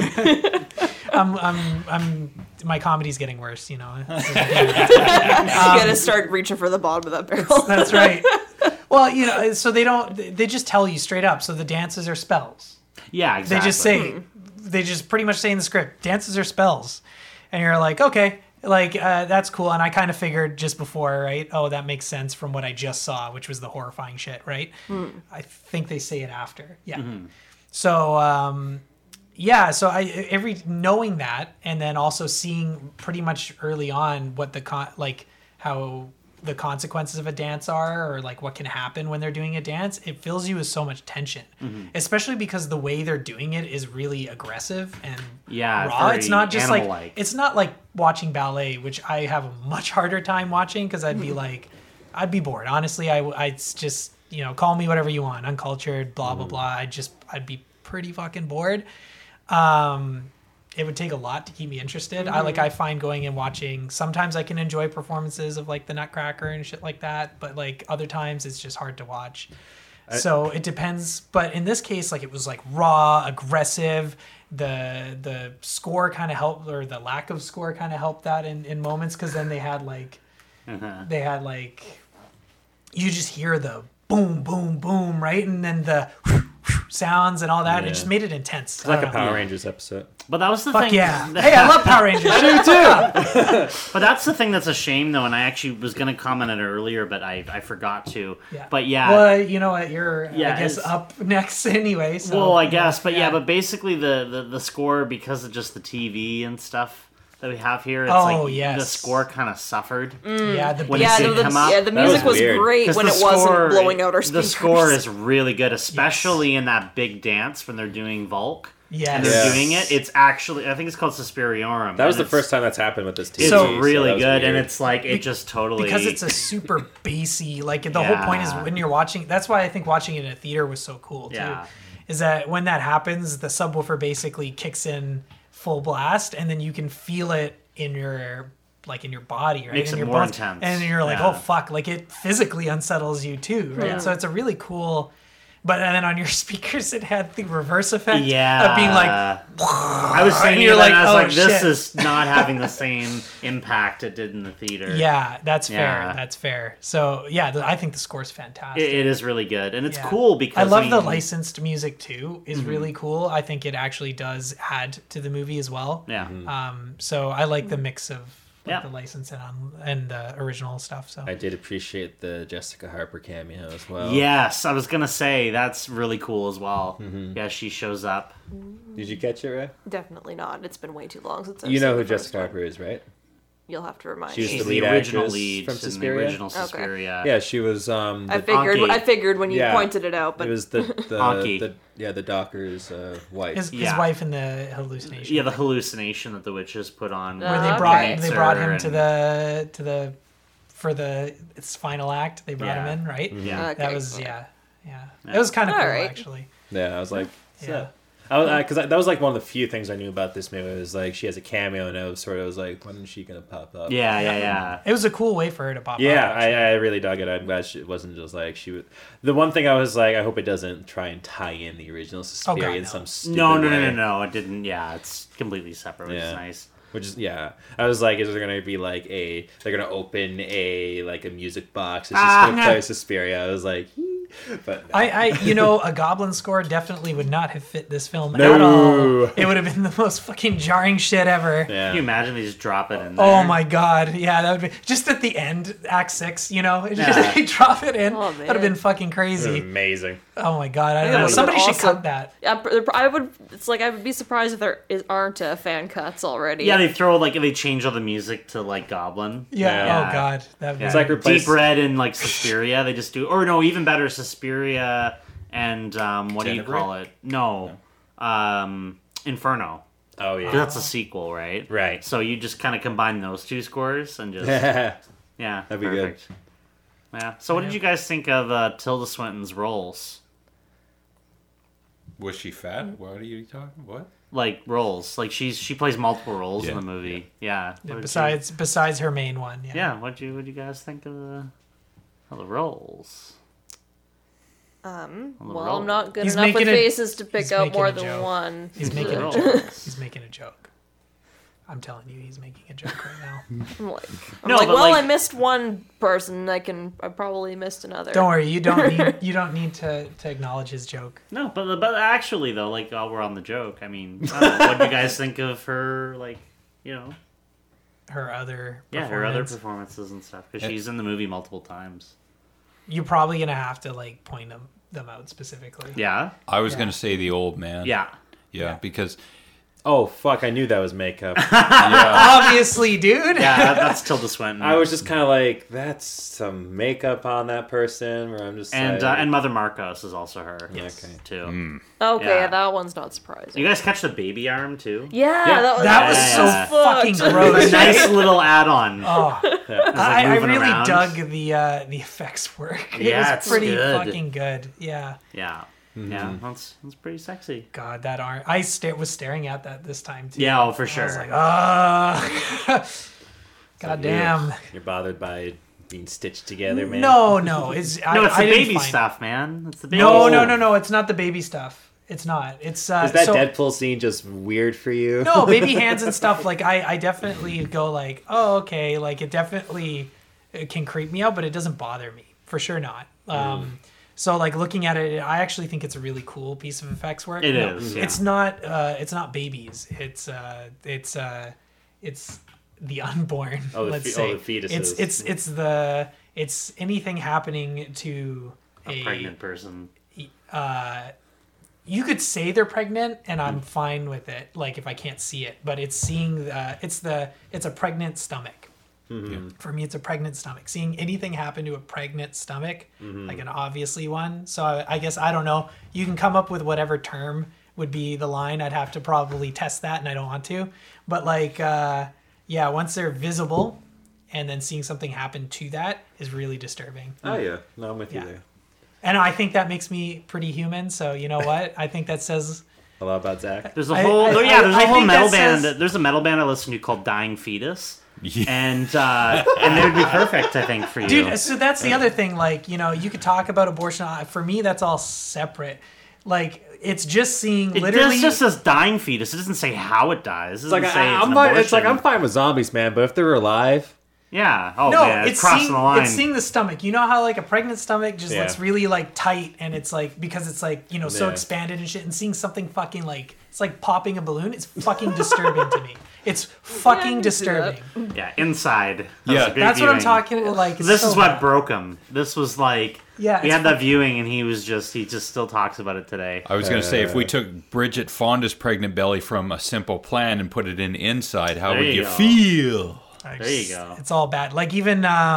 my comedy's getting worse, you know. you gotta start reaching for the bottom of that barrel. That's right. Well, you know, so they just tell you straight up. So the dances are spells. yeah, exactly. They just say, they just pretty much say in the script, dances are spells. And you're like, okay, like, that's cool. And I kind of figured just before, right? Oh, that makes sense from what I just saw, which was the horrifying shit, right? I think they say it after. Yeah. So, yeah, so knowing that, and then also seeing pretty much early on what how the consequences of a dance are, or like what can happen when they're doing a dance, it fills you with so much tension, especially because the way they're doing it is really aggressive and Yeah, raw. very It's not just like animal-like. it's not like watching ballet, which I have a much harder time watching because I'd be like, I'd be bored. Honestly, I'd just, you know, call me whatever you want, uncultured, blah blah blah. I'd be pretty fucking bored. It would take a lot to keep me interested. I find going and watching, sometimes I can enjoy performances of like the Nutcracker and shit like that, but like other times it's just hard to watch. So it depends. But in this case, like it was like raw, aggressive. The score kind of helped, or the lack of score kind of helped that in moments, because then they had like you just hear the boom, boom, boom, right? And then the sounds and all that. Yeah. It just made it intense. It's like a Power Rangers episode. But that was the Fuck thing. yeah. Hey, I love Power Rangers. But that's the thing that's a shame, though, and I actually was going to comment on it earlier, but I forgot to. Yeah. But yeah. Well, you know what? You're, Yeah, I guess, it's- up next anyway. So, Well, I guess, but yeah, but basically the score, because of just the TV and stuff that we have here, it's Oh, like yes. the score kind of suffered. yeah, the When Yeah, it no, did come up, the that music was was weird. great 'Cause when the it wasn't score- blowing out our The speakers. score is really good, especially in that big dance when they're doing Volk. Yes. And they're Yeah. doing it. It's actually, I think it's called Suspiriorum. That was and the it's- first time that's happened with this TV. It's So- really that was good, and weird. it's like, it just totally... because it's a super bassy, like the whole point is Yeah. when you're watching, that's why I think watching it in a theater was so cool too. Yeah. Is that when that happens, the subwoofer basically kicks in full blast, and then you can feel it in your body, right? Makes in it your more bones. intense. And you're like, Yeah. oh fuck, like it physically unsettles you too, right? Yeah. So it's a really cool. But then on your speakers, it had the reverse effect Yeah. of being like, I was thinking you're of that, and I was like, like, oh, this shit. is not having the same impact it did in the theater. yeah, that's fair. Yeah. That's fair. So yeah, I think the score's fantastic. It is really good, and it's Yeah. cool because I love the mean, licensed music too. Is really cool. I think it actually does add to the movie as well. Yeah, So I like the mix of like, Yeah. the license and the original stuff. So I did appreciate the Jessica Harper cameo as well. yes, I was gonna say that's really cool as well. Mm-hmm. Yeah, she shows up. Did you catch it, Ray? Definitely not. It's been way too long since I've You know seen who the first Jessica one. Harper is, right? You'll have to remind She was me. She's the lead the original actress lead from in Suspiria? the original Okay. Suspiria. Yeah, she was. I Anki. figured when you Yeah. pointed it out, but It was the Anki. the Docker's wife. his Yeah. wife in the hallucination. Yeah, the hallucination that the witches put on. where they Okay. brought him and- to the for the its final act. They brought Yeah. him in, right? Yeah. Okay. That was yeah. It was kind of cool Alright. actually. Yeah, I was like, Yeah. because that was like one of the few things I knew about this movie. It was like she has a cameo, and I was like, when is she gonna pop up? Yeah. It was a cool way for her to pop Yeah, up. I really dug it. I'm glad it wasn't just like she would. The one thing I was like, I hope it doesn't try and tie in the original Suspiria God, in no. some stupid No, way. it didn't. Yeah, it's completely separate, which is Yeah. nice. Which is I was like, is there gonna be like they're gonna open a music box? It's just gonna play Suspiria. I was like, But no. A goblin score definitely would not have fit this film No. at all. It would have been the most fucking jarring shit ever. Yeah. Can you imagine they just drop it in there? Oh my god, yeah, that would be just at the end, Act 6. Yeah. They drop it in. Oh, That'd have been man. fucking crazy. Amazing. Oh my god, I that don't know. would've Somebody been should awesome. cut that. Yeah, I would. It's like I would be surprised if there aren't fan cuts already. Yeah, they change all the music to like Goblin. Yeah. Yeah. Oh god, that'd be Yeah. It's like replace- Deep Red and like Suspiria. They just do, or no, even better, Suspiria and what do you Tenebrae? call it? No, Inferno. Oh 'Cause yeah. that's a sequel, right? Right. So you just kind of combine those two scores and just yeah, That'd be perfect. Yeah. So what did you guys think of Tilda Swinton's roles? Was she fat? What are you talking? What? Like roles, like she plays multiple roles in Yeah. the movie. Yeah. What did besides her main one. Yeah. yeah. What'd you guys think of the roles? Well, I'm not good He's enough with making a- faces to pick he's out making more a than joke. one. He's making a roles. joke. He's making a joke. I'm telling you, he's making a joke right now. I'm No, like, but, well, like- I missed one person. I probably missed another. Don't worry, you don't need to acknowledge his joke. No, but actually though, like while we're on the joke, I mean, I don't know, what do you guys think of her? Like, Her other her other performance. performances and stuff because she's in the movie multiple times. You're probably gonna have to like point them out specifically. Yeah, I was Yeah. going to say the old man. yeah. Yeah, because Oh fuck! I knew that was makeup. Obviously, dude. Yeah, that's Tilda Swinton. I was just kind of like, that's some makeup on that person. Where I'm just and like, and Mother Marcos is also her. Yes. Okay. too. Okay, Yeah. that one's not surprising. You guys catch the baby arm too? Yeah, Yeah, that was That was so fucking fucked. gross. A nice little add-on. Oh, like, I moving really around. dug the effects work. It Yeah, was it's pretty good. fucking good. Yeah. Yeah, yeah. That's pretty sexy. God, that arm. I was staring at that this time too. Yeah, oh, for I was sure. like, God damn. You're bothered by it being stitched together, man. No, it's No, it's I the didn't baby find- stuff, man. It's the baby. No, it's not the baby stuff. It's not. It's Is that so, Deadpool scene just weird for you? No, baby hands and stuff. Like I definitely go like, oh okay, like it can creep me out, but it doesn't bother me for sure not. So like looking at it, I actually think it's a really cool piece of effects work. It No, is, yeah. It's not. It's not babies. It's the unborn. Oh, the let's fe- oh, say the fetuses. it's anything happening to A pregnant person. You could say they're pregnant, and I'm fine with it. Like if I can't see it, but it's seeing it's a pregnant stomach. For me, it's a pregnant stomach. Seeing anything happen to a pregnant stomach, like an obviously one. So I guess I don't know. You can come up with whatever term would be the line. I'd have to probably test that, and I don't want to. But like, yeah, once they're visible, and then seeing something happen to that is really disturbing. Oh yeah, no, I'm with Yeah. you there. And I think that makes me pretty human. So you know what? I think that says. A lot about Zach. There's a I- whole I- there's I a whole think metal that band. says- There's a metal band I listen to called Dying Fetus, Yeah. and they would be perfect, I think, for you. Dude, so that's the other thing. Like, you could talk about abortion. For me, that's all separate. Like, it's just seeing it literally. just says dying fetus. It doesn't say how it dies. It It's like doesn't say I'm an fine. It's like I'm abortion. fine with zombies, man. But if they're alive, Yeah. Oh no, man, it's crossing seeing, the line. it's seeing the stomach. You know how like a pregnant stomach just Yeah. looks really like tight, and it's like because it's like so Yeah. expanded and shit, and seeing something fucking like it's like popping a balloon. It's fucking disturbing to me. It's fucking can see that. disturbing. Yeah, inside. That Yeah. was a great That's what I'm viewing. talking. Like it's This so is what bad. broke him. This was like Yeah, we it's had that fucking- viewing and he just still talks about it today. I was going to say, if we took Bridget Fonda's pregnant belly from A Simple Plan and put it in inside, how There would you you go. feel? There you go. It's all bad. Like even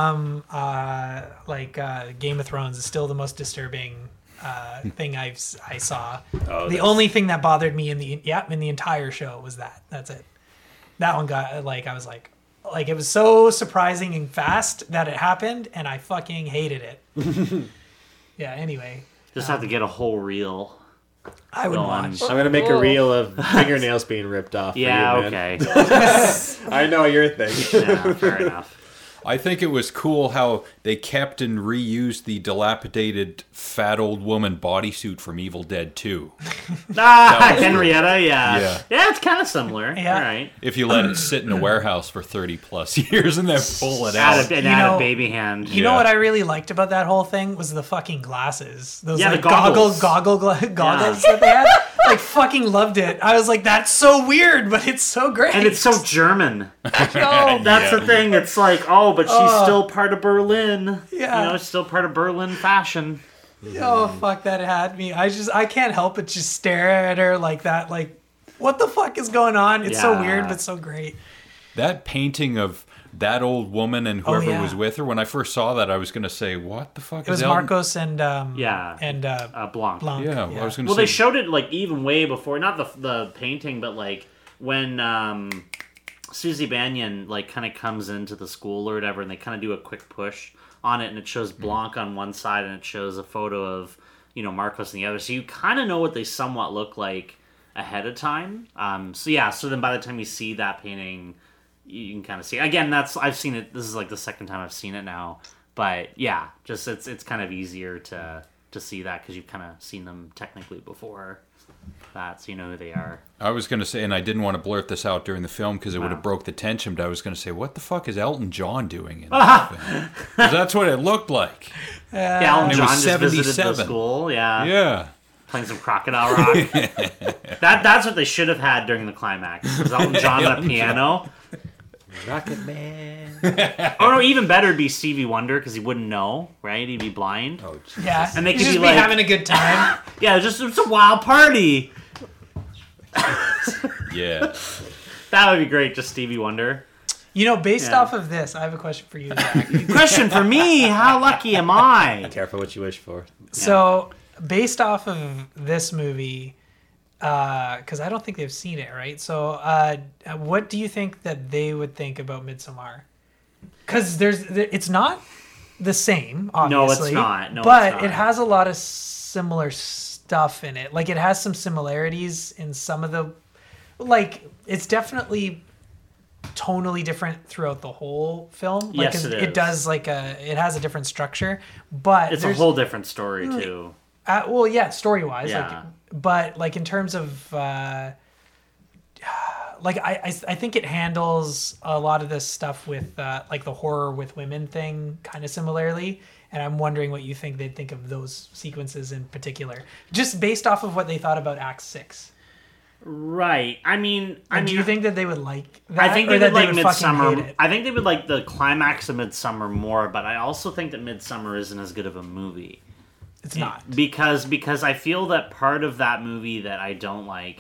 Game of Thrones is still the most disturbing thing I saw. Oh, The that's- only thing that bothered me in the entire show was that. That's it. That one got like I was like it was so surprising and fast that it happened, and I fucking hated it. Yeah. Anyway, Just have to get a whole reel. I would Go on. watch. I'm gonna make a Whoa. reel of fingernails being ripped off. Yeah. for you, man. Okay. I know your thing. Yeah. Fair enough. I think it was cool how they kept and reused the dilapidated fat old woman bodysuit from Evil Dead 2. Henrietta, yeah. Yeah, it's kind of similar. Yeah. All right. If you let it sit in a warehouse for 30 plus years and then pull it out. Add a baby hand. You know what I really liked about that whole thing was the fucking glasses. Those Yeah, like the goggles. goggles that they had. Like fucking loved it. I was like, that's so weird, but it's so great. And it's so German. Yo, That's the thing. It's like, oh, but she's still part of Berlin. Yeah. You know, still part of Berlin fashion. oh fuck, that had me. I can't help but just stare at her like that. Like, what the fuck is going on? It's so Yeah. weird, but so great. That painting of that old woman and whoever yeah. was with her, when I first saw that, I was going to say, what the fuck It was is Elton? Marcos and Blanc. Blanc. Yeah, I was going to Well, say. they showed it like even way before, not the painting, but like when Susie Banyan like kind of comes into the school or whatever, and they kind of do a quick push on it, and it shows Blanc on one side, and it shows a photo of Marcos on the other, so you kind of know what they somewhat look like ahead of time. So then by the time you see that painting, you can kind of see. Again, I've seen it. This is like the second time I've seen it now, but yeah, just it's kind of easier to see that because you've kind of seen them technically before that, so you know who they are. I was going to say, and I didn't want to blurt this out during the film because it would have broke the tension, but I was going to say, what the fuck is Elton John doing in this film? 'Cause that's what it looked like. Yeah, Elton it John was just visited the 77. school. Yeah, Yeah. playing some Crocodile Rock. That's what they should have had during the climax. Was Elton John on a piano. Rocket Man. Oh no, even better would be Stevie Wonder because he wouldn't know, right? He'd be blind. Oh, geez. Yeah, And they He'd could just be be like- having a good time. Yeah, it's a wild party. Yeah. That would be great, just Stevie Wonder. Based Yeah. off of this, I have a question for you, Zach. Question for me: how lucky am I? Careful what you wish for. So, based off of this movie, because I don't think they've seen it, right? So, what do you think that they would think about Midsommar? Because it's not the same, obviously. not. No, but it's not. it has a lot of similar stuff in it. Like, it has some similarities in some of the, like, it's definitely tonally different throughout the whole film. Like, Yes, it it is. does it has a different structure, but It's a there's- whole different story too. well, yeah, story wise, Yeah. but like in terms of like I think it handles a lot of this stuff with like the horror with women thing kind of similarly, and I'm wondering what you think they'd think of those sequences in particular, just based off of what they thought about Act 6. Right. I mean, Do you think that they would like that? I think or they that would like fucking hate Midsummer. it? I think they would like the climax of Midsummer more, but I also think that Midsummer isn't as good of a movie. It's not. Because I feel that part of that movie that I don't like.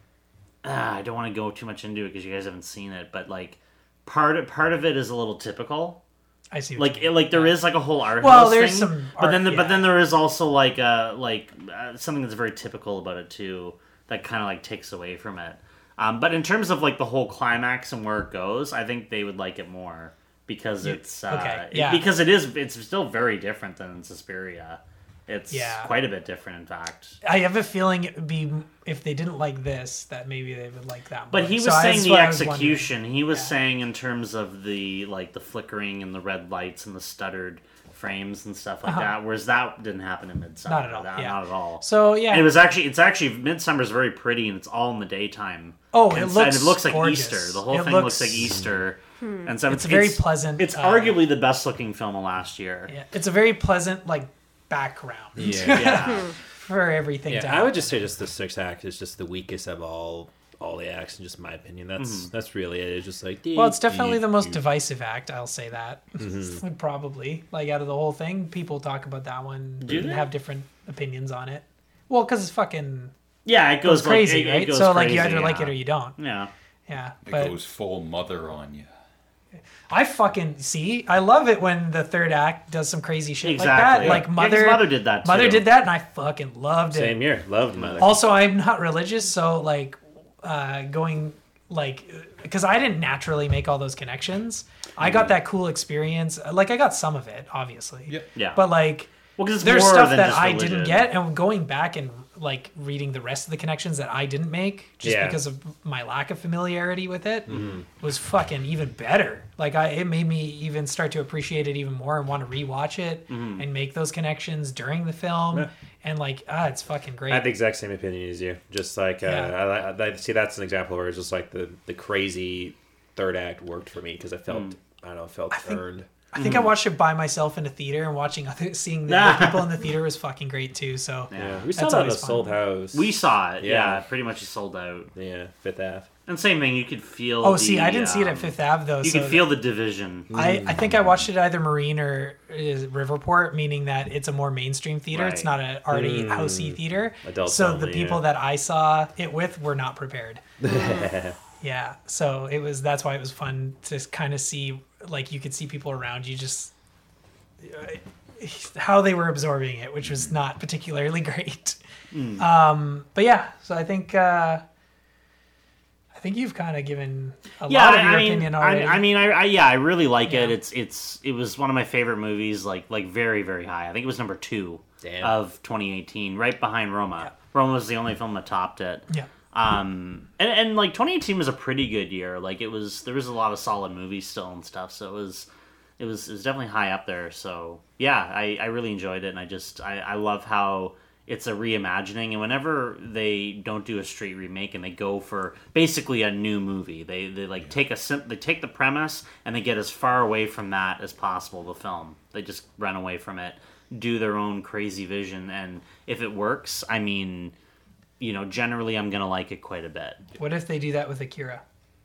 I don't want to go too much into it because you guys haven't seen it, but like part of it is a little typical. I see. What you mean. Like there is like a whole art Well, house there's thing, some but art, then yeah. but then there is also like something that's very typical about it too that kind of like takes away from it. But in terms of like the whole climax and where it goes, I think they would like it more because it's okay, yeah. because it's still very different than Suspiria. It's Yeah. quite a bit different, in fact. I have a feeling it would be if they didn't like this, that maybe they would like that more. But he was So saying that's the what I was wondering. execution. He was saying in terms of the like the flickering and the red lights and the stuttered frames and stuff like that. Whereas that didn't happen in Midsummer. Not at all, yeah. Not at all. So yeah, And it's actually Midsummer's very pretty and it's all in the daytime. Oh, And it it's- looks and it looks like gorgeous. Easter. The whole It thing looks like Easter. And so It's very pleasant, It's arguably the best looking film of last year. yeah, it's a very pleasant like background Yeah. Yeah. for everything. to Yeah, I would happen. just say just the sixth act is just the weakest of all the acts, in just my opinion. That's really it. It's just like Well, it's definitely the most divisive act. I'll say that. Probably like out of the whole thing, people talk about that one Do and they? have different opinions on it. Well, because it's fucking Yeah, it goes crazy, like, right? It goes So crazy, like you either yeah. like it or you don't. Yeah. Yeah, It but goes full mother on you. I fucking see. I love it when the third act does some crazy shit Exactly. like that. Like Yeah, 'cause Mother did that, Mother too. did that, and I fucking loved it. same year. Loved Mother. Also, I'm not religious, so like going like because I didn't naturally make all those connections. I got that cool experience. Like I got some of it, obviously. Yep. Yeah. But like Well, 'cause it's there's more stuff than that just I religion. didn't get, and going back and like reading the rest of the connections that I didn't make just Yeah. because of my lack of familiarity with it was fucking even better. Like it made me even start to appreciate it even more and want to rewatch it and make those connections during the film. Yeah. And like, it's fucking great. I had the exact same opinion as you. Just like Yeah. I see, that's an example where it's just like the crazy third act worked for me because I felt I don't know, it felt earned. I think I watched it by myself in a theater, and seeing the other people in the theater was fucking great too. So Yeah, we saw That's that at a always fun. sold house. We saw it. Yeah. Yeah, pretty much sold out. Yeah, Fifth Ave. And same thing, you could feel. Oh, see, I didn't see it at Fifth Ave though. You so could feel the division. I think I watched it either Marine or Riverport, meaning that it's a more mainstream theater. It's Right. not a arty housey theater. Adults so the only, people yeah. that I saw it with were not prepared. Yeah, so that's why it was fun to kind of see, like, you could see people around you just how they were absorbing it, which was not particularly great. But yeah, so I think you've kind of given a lot of your opinion already. I really like Yeah. it. It was one of my favorite movies, like very, very high. I think it was number 2 Damn. of 2018, right behind Roma. Yeah. Roma was the only film that topped it. Yeah. And like 2018 was a pretty good year. Like there was a lot of solid movies still and stuff. So it was definitely high up there. So yeah, I really enjoyed it, and I love how it's a reimagining. And whenever they don't do a straight remake and they go for basically a new movie, they like take the premise and they get as far away from that as possible. The film, they just run away from it, do their own crazy vision, and if it works, I mean, you know, generally I'm gonna like it quite a bit. What if they do that with Akira?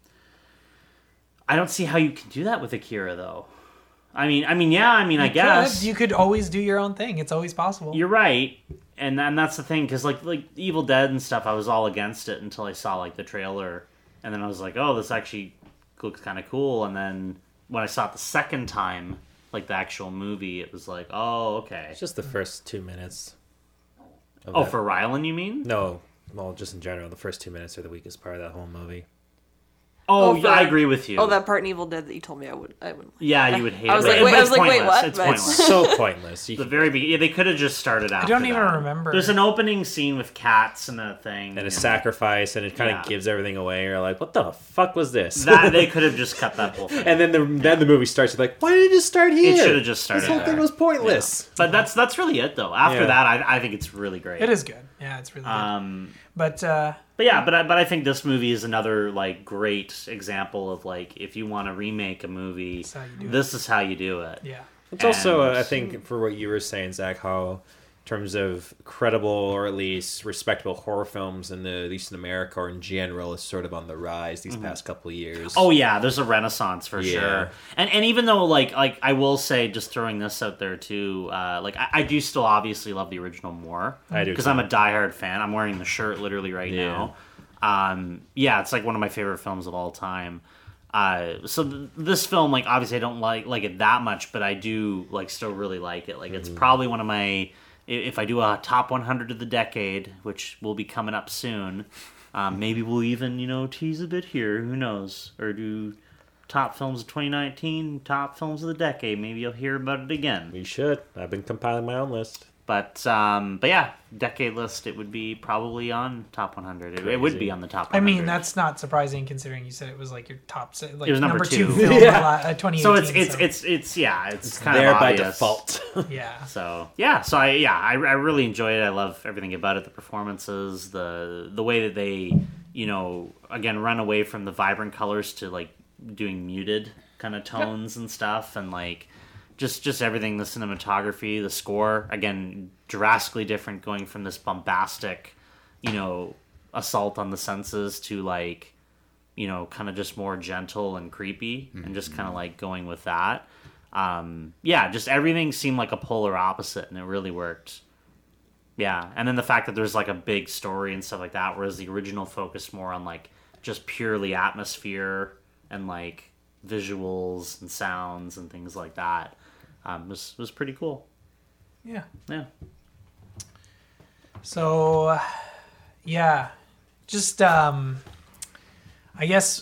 I don't see how you can do that with Akira, though. I I guess You could always do your own thing. It's always possible. you're right, and that's the thing, because like Evil Dead and stuff, I was all against it until I saw like the trailer, and then I was like, oh, this actually looks kind of cool. And then when I saw it the second time, like the actual movie, it was like, oh, okay. It's just the first 2 minutes. of Oh, that. for Rylan, you mean? No, well, just in general, the first 2 minutes are the weakest part of that whole movie. Oh, Oh, yeah, for- I agree with you. Oh, that part in Evil Dead that you told me I wouldn't. Yeah, you would hate I was it. like, But wait, it's I was like, wait, pointless. what? It's But- pointless. So pointless. The very beginning, yeah, they could have just started after don't even that. remember. There's an opening scene with cats and a thing. And a sacrifice, and it kind of Yeah. gives everything away. You're like, what the fuck was this? That they could have just cut that whole thing. and then the movie starts. You're like, why did it just start here? It should have just started This whole there. thing was pointless. But that's really it, though. After Yeah. that, I think it's really great. It is good. Yeah, it's really good. But But I think this movie is another like great example of like if you want to remake a movie, That's how you do this is how you do it. yeah. It's also, And- I think, for what you were saying, Zach, how in terms of credible or at least respectable horror films at least in America or in general is sort of on the rise these past couple of years. Oh yeah, there's a renaissance for Yeah. sure. And even though like I will say, just throwing this out there too, like I do still obviously love the original more. I do, because too. I'm a diehard fan. I'm wearing the shirt literally right Yeah. now. Yeah, it's like one of my favorite films of all time. This film, like obviously I don't like it that much, but I do like still really like it. Like it's probably one of my, if I do a top 100 of the decade, which will be coming up soon, maybe we'll even tease a bit here. Who knows? Or do top films of 2019, top films of the decade. Maybe you'll hear about it again. We should. I've been compiling my own list. But yeah, decade list, it would be probably on top 100. It would be on the top 100. I mean, that's not surprising considering you said it was like your top, like It was number two. film Yeah. of 2018. so it's kind There of by obvious. default. yeah. So I really enjoy it. I love everything about it. The performances, the way that they again run away from the vibrant colors to like doing muted kind of tones and stuff, and like just everything. The cinematography, the score, again drastically different, going from this bombastic assault on the senses to like kind of just more gentle and creepy, and just kind of like going with that. Just everything seemed like a polar opposite, and it really worked. Yeah, and then the fact that there's like a big story and stuff like that, whereas the original focused more on like just purely atmosphere and like visuals and sounds and things like that, was pretty cool. Yeah. Yeah. So, yeah, just I guess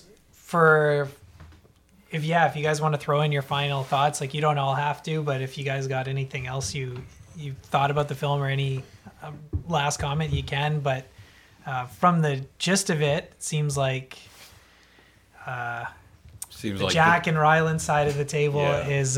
if you guys want to throw in your final thoughts, like you don't all have to, but if you guys got anything else you you thought about the film or any last comment you can, but from the gist of it, it seems like Seems the like Jack and Ryland side of the table Yeah. is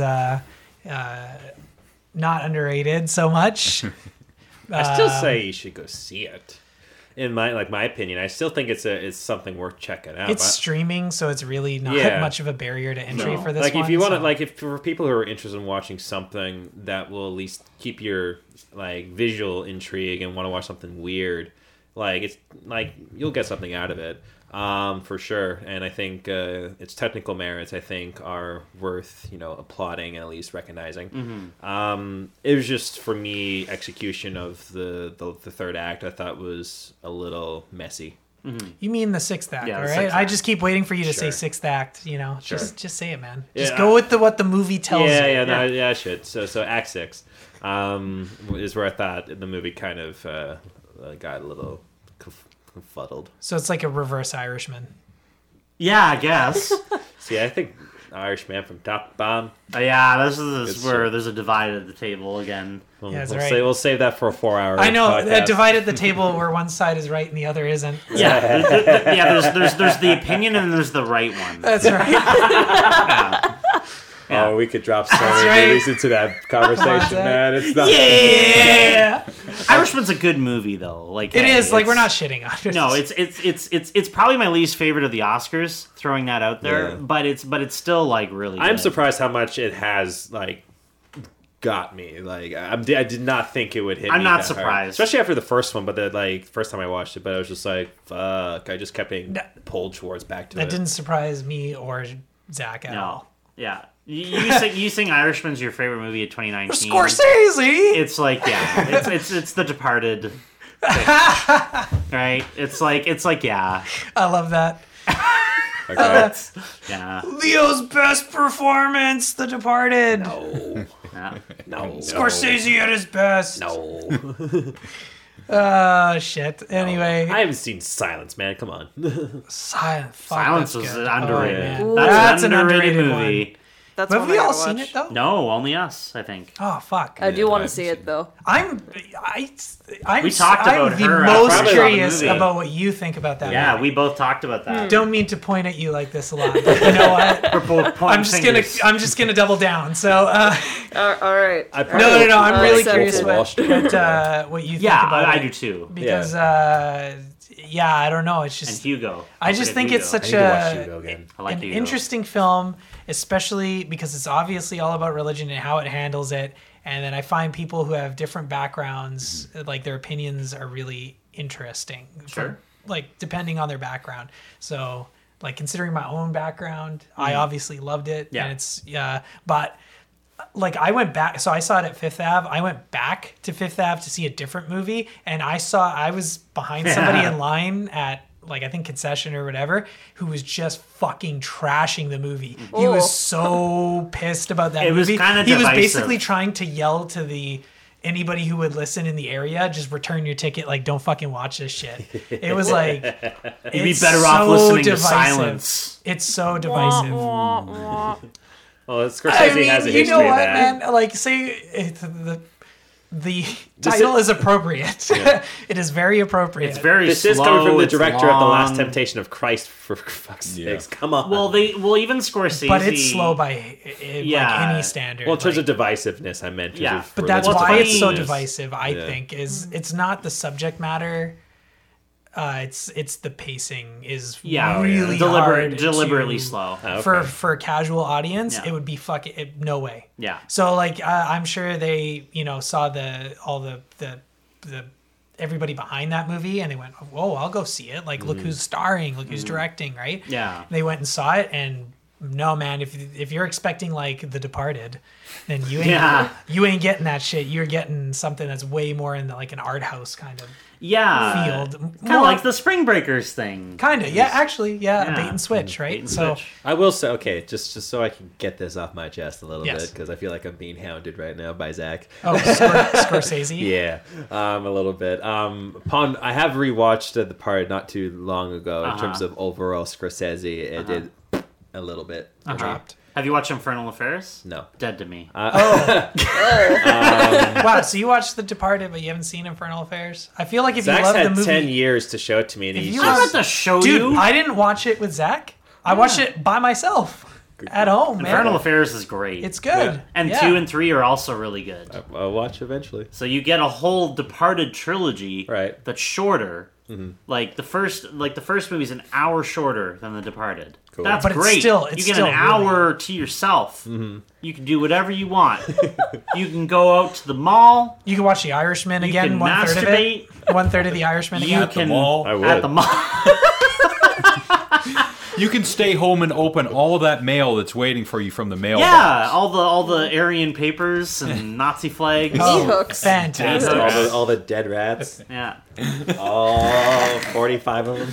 not underrated so much. I still say you should go see it. In my opinion, I still think it's something worth checking out. It's streaming, so it's really not Yeah. much of a barrier to entry No. for this like one. if you want to, so- like if for people who are interested in watching something that will at least keep your like visual intrigue and want to watch something weird, like it's like you'll get something out of it. For sure, and I think its technical merits, I think, are worth applauding and at least recognizing. It was just for me execution of the third act. I thought was a little messy. You mean the sixth act, Yeah, all the right? sixth I act. just keep waiting for you to say Sure. sixth act. Sure. Just say it, man. Just Yeah, go with what the movie tells you. I should. So Act 6 is where I thought the movie kind of got a little confuddled. So it's like a reverse Irishman. Yeah, I guess. See, I think Irishman from top to bottom. Yeah, this is Good where shit. there's a divide at the table again. We'll, Yeah, that's we'll right. We'll save that for a 4-hour. I know podcast. that divided the table where one side is right and the other isn't. Yeah, there's the opinion and there's the right one. That's right. Oh, we could drop so many right. movies into that conversation, Zach. man. It's not. Yeah, Irishman's a good movie though. Like it hey, is. Like we're not it's- shitting on it. No, it's probably my least favorite of the Oscars. Throwing that out there, Yeah. but it's still like really. I'm good. surprised how much it has like got me. Like I did not think it would hit. I'm me not that hard. surprised. Especially after the first one. But the first time I watched it, but I was just like, fuck. I just kept being pulled towards back to that it. didn't surprise me or Zach at No, all. yeah. You think Irishman's your favorite movie of 2019? Scorsese. It's like it's The Departed, right? It's like yeah, I love that. Okay. yeah. Leo's best performance, The Departed. yeah. No. Scorsese at his best. No. Shit. Anyway, I haven't seen Silence, man. Come on. Silence. Fuck, Silence that's was good. underrated. Oh, man. That's an underrated underrated movie. That's Have one we I all gotta seen watch. it though? No, only us, I think. Oh fuck. I do Yeah, want I to see haven't it though. I'm We talked about I'm the her most after the curious movie. about what you think about that. Yeah, movie. we both talked about that. Don't mean to point at you like this a lot, but you know what? We're both pointing fingers. I'm just gonna double down. So All right. I no. I'm really accept curious it. Wall Street. what you think Yeah, about I it. do too. Because I don't know. It's And just Hugo. I just think it's I such need to watch a Hugo again. I like an Hugo. interesting film, especially because it's obviously all about religion and how it handles it. And then I find people who have different backgrounds, like their opinions are really interesting. Sure. Like depending on their background. So like considering my own background, I obviously loved it. Yeah. And it's but like I went back, so I saw it at Fifth Ave. I went back to Fifth Ave to see a different movie, and I was behind somebody in line at like I think concession or whatever, who was just fucking trashing the movie. He Oh. was so pissed about that It was movie. kinda He was divisive. basically trying to yell to anybody who would listen in the area, just return your ticket. Like, don't fucking watch this shit. It was like You'd be it's better off so listening to divisive. silence. It's so divisive. Well, Scorsese I mean, has a you history know of what, that. man? Like, say the title is appropriate. It is very appropriate. It's very This slow. is coming from the it's director of The Last long. Temptation of Christ, for fuck's Yeah. sakes. Come on. Well, even Scorsese. but it's slow by like Yeah. any standard. Well, in terms like, of divisiveness, I meant. in terms Yeah. of but that's What's why it's so funny- divisive. I Yeah. think is it's not the subject matter. It's the pacing is Yeah, really hard deliberately to- slow. Oh, okay. For a casual audience. Yeah. It would be fucking no way. Yeah. So like I'm sure they saw all the everybody behind that movie and they went, whoa, I'll go see it. Like look who's starring, look who's directing, right? Yeah. They went and saw it and no man, if you're expecting like The Departed, then you ain't Yeah. you ain't getting that shit. You're getting something that's way more in like an art house kind of Yeah. field. Kind of like the Spring Breakers thing. kind of yeah, actually yeah, Yeah. bait and switch, right? Bait and so switch. I will say, okay, just so I can get this off my chest a little Yes. bit, because I feel like I'm being hounded right now by Zach. Scorsese. Yeah, a little bit. I have rewatched The Part not too long ago. In terms of overall Scorsese, it did a little bit. Dropped. Have you watched Infernal Affairs? No. Dead to me. Wow, so you watched The Departed, but you haven't seen Infernal Affairs? I feel like if Zach's you love had the movie... 10 years to show it to me, and If he's you I'm just... about to show Dude, you. I didn't watch it with Zach. I watched it by myself at home, man. Infernal Affairs is great. It's good. Yeah. And Yeah. 2 and 3 are also really good. I'll watch eventually. So you get a whole Departed trilogy Right. that's shorter. Like the first movie is an hour shorter than The Departed. Cool. That's But it's great. still- you it's get still an hour to yourself. You can do whatever you want. You can go out to the mall. You can watch The Irishman You again, can 1/3 of it. masturbate. 1/3 of The Irishman You again. At the can mall. I would. at the mall. You can stay home and open all that mail that's waiting for you from the mailbox. Yeah, all the Aryan papers and Nazi flags. Oh, E-hooks. fantastic. All the dead rats. Yeah. All 45 of them.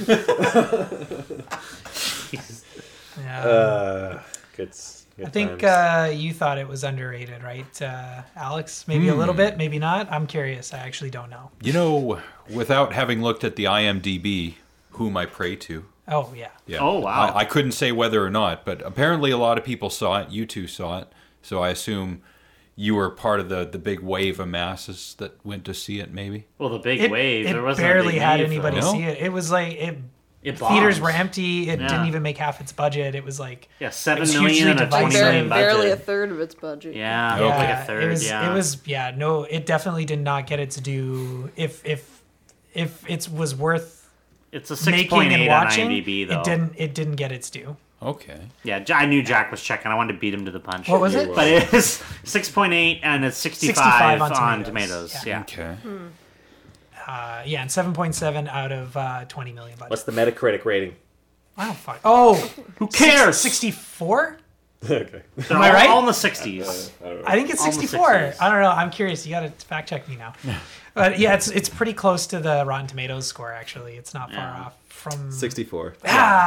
Yeah. Good I think times. you thought it was underrated, right, Alex? Maybe a little bit, maybe not. I'm curious. I actually don't know. You know, without having looked at the IMDb, whom I pray to. Oh, yeah. Yeah. Oh, wow. I couldn't say whether or not, but apparently a lot of people saw it. You two saw it. So I assume you were part of the big wave of masses that went to see it, maybe? Well, the big wave. It There wasn't barely a big had wave for anybody it. No? see it. It was like It theaters bombed. were empty. It Yeah. didn't even make half its budget. It was like Yeah, 7 It's million hugely and a divisive. 20 million Barely a budget. third of its budget. Yeah, Okay. like a third. It definitely did not get its due. If it was worth It's a making 6.8 and on watching, IMDb though. it didn't get its due. Okay. Yeah, I knew Jack was checking. I wanted to beat him to the punch. What was it? But it is 6.8 and it's 65 on tomatoes. Yeah. Okay. Yeah, and 7.7 out of 20 million budget. What's the Metacritic rating? Wow, fuck. Oh, Who cares? 64? Okay. They're Am I right? all in the 60s. I think it's Almost 64. 60s. I don't know. I'm curious. You got to fact check me now. But yeah, it's pretty close to the Rotten Tomatoes score. Actually, it's not far Yeah. off from. 64.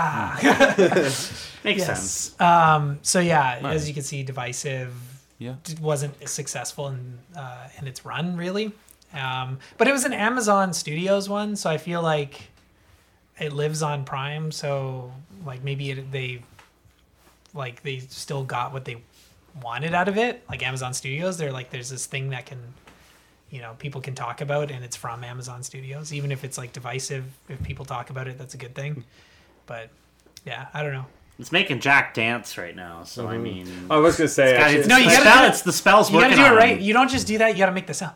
Makes Yes. sense. So yeah, as you can see, Divisive Yeah. wasn't successful in its run really, but it was an Amazon Studios one, so I feel like it lives on Prime. So like maybe they still got what they wanted out of it. Like Amazon Studios, they're like there's this thing that can, people can talk about, and it's from Amazon Studios. Even if it's like divisive, if people talk about it, that's a good thing. But yeah, I don't know. It's making Jack dance right now, so I mean... I was gonna say. Guys, actually, No, you gotta do it. it's the spell's You gotta working do it on right. him. You don't just do that. You gotta make the sound.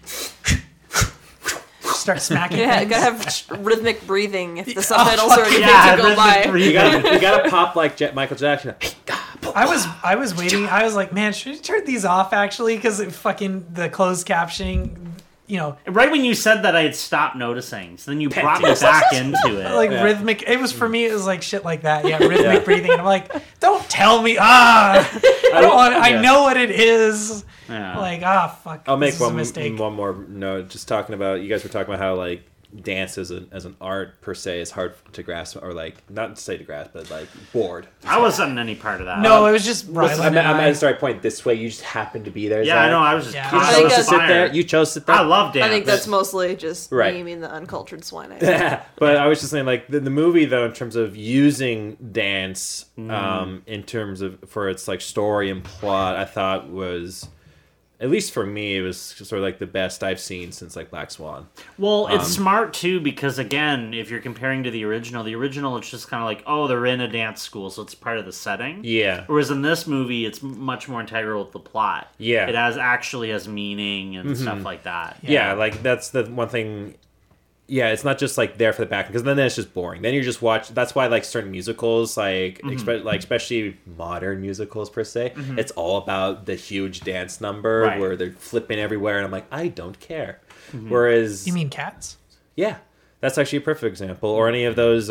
Start smacking. Yeah, things. gotta have rhythmic breathing if the subtitles are anything Yeah, to go rhythmic by. breathing. you gotta pop like Michael Jackson. I was waiting. I was like, man, should we turn these off actually? Because fucking the closed captioning, Right when you said that, I had stopped noticing. So then you brought me back into it. like rhythmic. It was for me. It was like shit like that. Yeah, rhythmic breathing. And I'm like, don't tell me. I don't want. I know what it is. Yeah. Like fuck. I'll make this is a one mistake. more note. Just talking about, you guys were talking about how like dance as an art per se is hard to grasp, or like not to say to grasp, but like bored. I wasn't in any part of that. No, it was just I'm Rylan and at I. a sorry point this way. You just happened to be there. Yeah, Zach. I know. I was just Yeah. You I caught think chose to on sit there. fire. You chose to sit there. I love dance. I think that's mostly just Right. me being the uncultured swine I am. But I was just saying, like the movie though, in terms of using dance, in terms of for its like story and plot, I thought was, at least for me, it was sort of like the best I've seen since like Black Swan. Well, it's smart too because again, if you're comparing to the original it's just kind of like, oh, they're in a dance school, so it's part of the setting. Yeah. Whereas in this movie, it's much more integral to the plot. Yeah. It actually has meaning and stuff like that. Yeah, like that's the one thing. Yeah, it's not just like there for the back, because then it's just boring. Then you just watch. That's why like certain musicals, like especially modern musicals per se, it's all about the huge dance number Right. where they're flipping everywhere, and I'm like, I don't care. Whereas, You mean Cats? yeah, that's actually a perfect example. Or any of those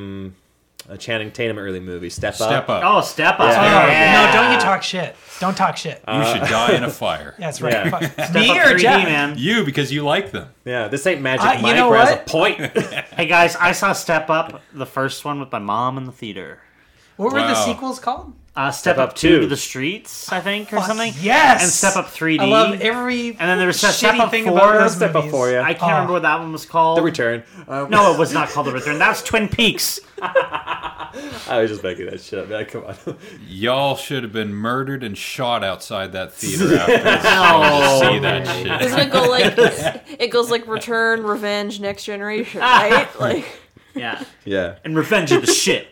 Channing Tatum early movies, Step Step Up. up. Oh, Step Up. Yeah. Yeah. No, don't you talk shit. Don't talk shit. You should die in a fire. Yeah, that's right. Yeah. Fuck. Step Me Up or 3D, Jack? man. You, because you like them. Yeah, this ain't Magic You Mike, know where has a what? point. Hey guys, I saw Step Up, the first one, with my mom in the theater. What were the Wow. sequels called? Step Up 2 to the Streets, I think, or Fuck, something. Yes. And Step Up 3D. I love every And then there was Step shitty Up thing 4. about those Step Up movies. 4, yeah. I can't remember what that one was called. The Return. No, it was not called The Return. That was Twin Peaks. I was just making that shit up, man. Come on. Y'all should have been murdered and shot outside that theater after to see that shit. Doesn't it go like it goes like Return, Revenge, Next Generation, right? Like Yeah. Yeah. And Revenge of the shit.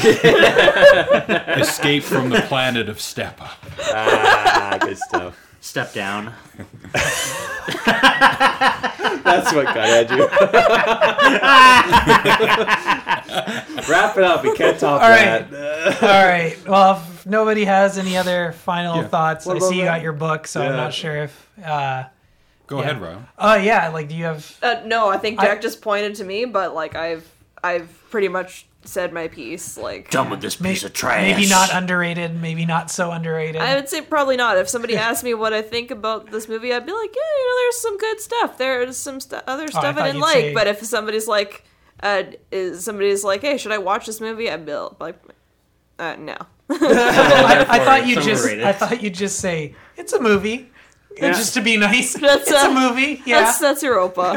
Escape from the planet of Stepa. Ah, good stuff. Step down. That's what got Andrew. Wrap it up. We can't top All right. that. All right. Well, if nobody has any other final thoughts, What I about see you that? got your book, so I'm Yeah. not sure if. Go ahead, Ryan. Oh yeah, like do you have? no, I think Jack just pointed to me, but like I've pretty much said my piece. Like Done with this May- piece of trash. Maybe not underrated, maybe not so underrated. I would say probably not. If somebody asked me what I think about this movie, I'd be like, yeah, there's some good stuff. There's some other stuff I thought didn't you'd like. say- But if somebody's like, hey, should I watch this movie? I'd be like, no. I thought you It's just. overrated. I thought you'd just say it's a movie, just to be nice. That's, It's a movie. Yeah. That's Europa.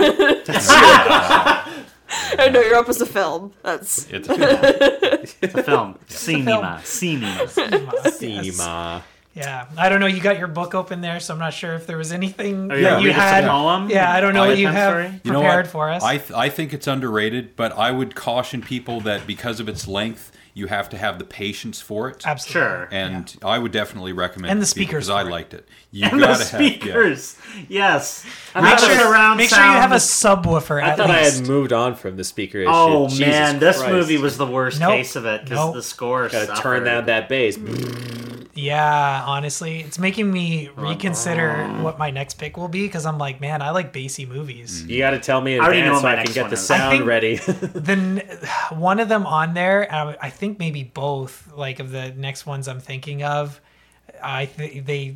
I know Europa's a film. That's It's The film. Cinema. Cinema. Cinema. Yeah, I don't know. You got your book open there, so I'm not sure if there was anything Oh, that yeah, you read us a had. poem? Yeah, I don't know I- what you I'm have sorry? prepared You know what? for us. I think it's underrated, but I would caution people that because of its length, you have to have the patience for it. Absolutely. Sure. And I would definitely recommend And the it to people speakers because I for it. liked it. You And the gotta have speakers. Yes. Make sure, surround make sure you have a sound. subwoofer I at thought I least. had moved on from the speaker issue. Oh Jesus man, this Christ. movie was the worst Nope. case of it because Nope. the score Gotta suffered. turn down that bass. Yeah, honestly, it's making me reconsider what my next pick will be because I'm like, man, I like bassy movies. You gotta tell me in I already advance know so what I my can next get one the is. I sound think- ready. Then one of them on there, I think maybe both, like of the next ones I'm thinking of, they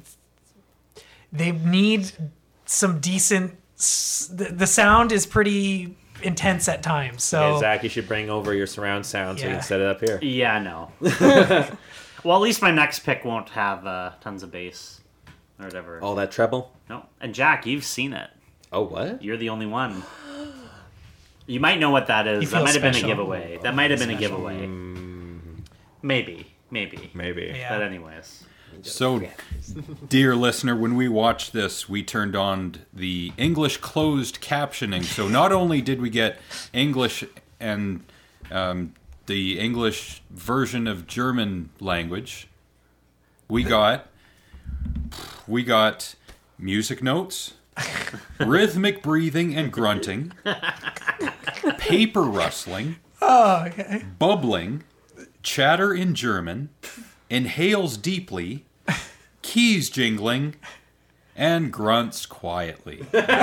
need some decent. The sound is pretty intense at times, so Yeah, Zach, you should bring over your surround sound so you Yeah. can set it up here. Yeah, no. Well, at least my next pick won't have tons of bass or whatever. All that treble. No. And Jack, you've seen it. Oh, what? You're the only one. You might know what that You is. feel That might have been a special. giveaway. That might have been a giveaway. Maybe. Maybe. yeah. But anyways. So, dear listener, when we watched this, we turned on the English closed captioning. So not only did we get English and the English version of German language, we got music notes, rhythmic breathing and grunting, paper rustling, bubbling, chatter in German, inhales deeply, keys jingling, and grunts quietly.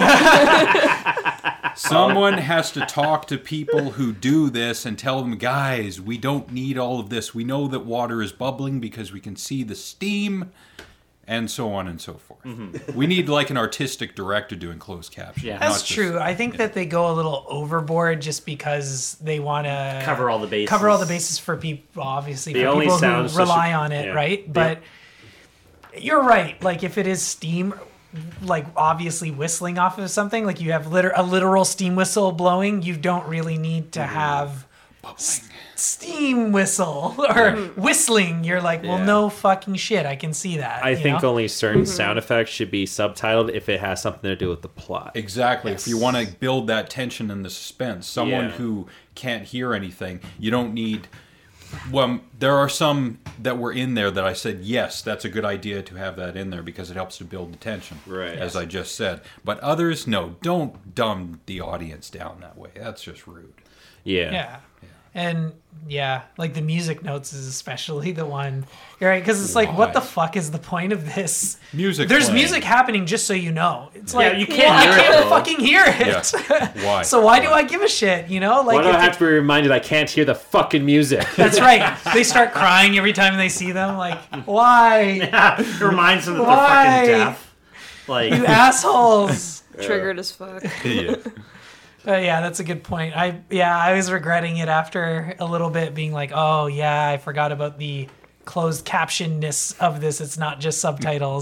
Someone has to talk to people who do this and tell them, guys, we don't need all of this. We know that water is bubbling because we can see the steam, and so on and so forth. We need like an artistic director doing closed caption. Yeah. not That's just- true. I think that they go a little overboard just because they want to Cover all the bases. Cover all the bases for people, obviously, The for only people who sounds rely just- on it, yeah. right? But you're right. Like if it is steam, like obviously whistling off of something, like you have a literal steam whistle blowing, you don't really need to have steam whistle or whistling. You're like, well, Yeah. no fucking shit. I can see that. I you think know? only certain sound effects should be subtitled if it has something to do with the plot. Exactly. If you want to build that tension and the suspense, someone Yeah. who can't hear anything, you don't need. Well, there are some that were in there that I said, yes, that's a good idea to have that in there because it helps to build the tension, Right. as I just said. But others, no, don't dumb the audience down that way. That's just rude. Yeah. And yeah, like the music notes is especially the one, right? Because it's like, what the fuck is the point of this? Music. There's playing. music happening just so you know. It's like, you can't well, hear I it, can't though. fucking hear it. Yeah. Why? So why do I give a shit? You know, like Why do I if have to be reminded I can't hear the fucking music? that's right. They start crying every time they see them. Like, why, It reminds them that Why? they're fucking deaf. Like, you assholes? triggered as fuck. Yeah. Yeah, that's a good point. I was regretting it after a little bit, being like, oh yeah, I forgot about the closed captionness of this. It's not just subtitles.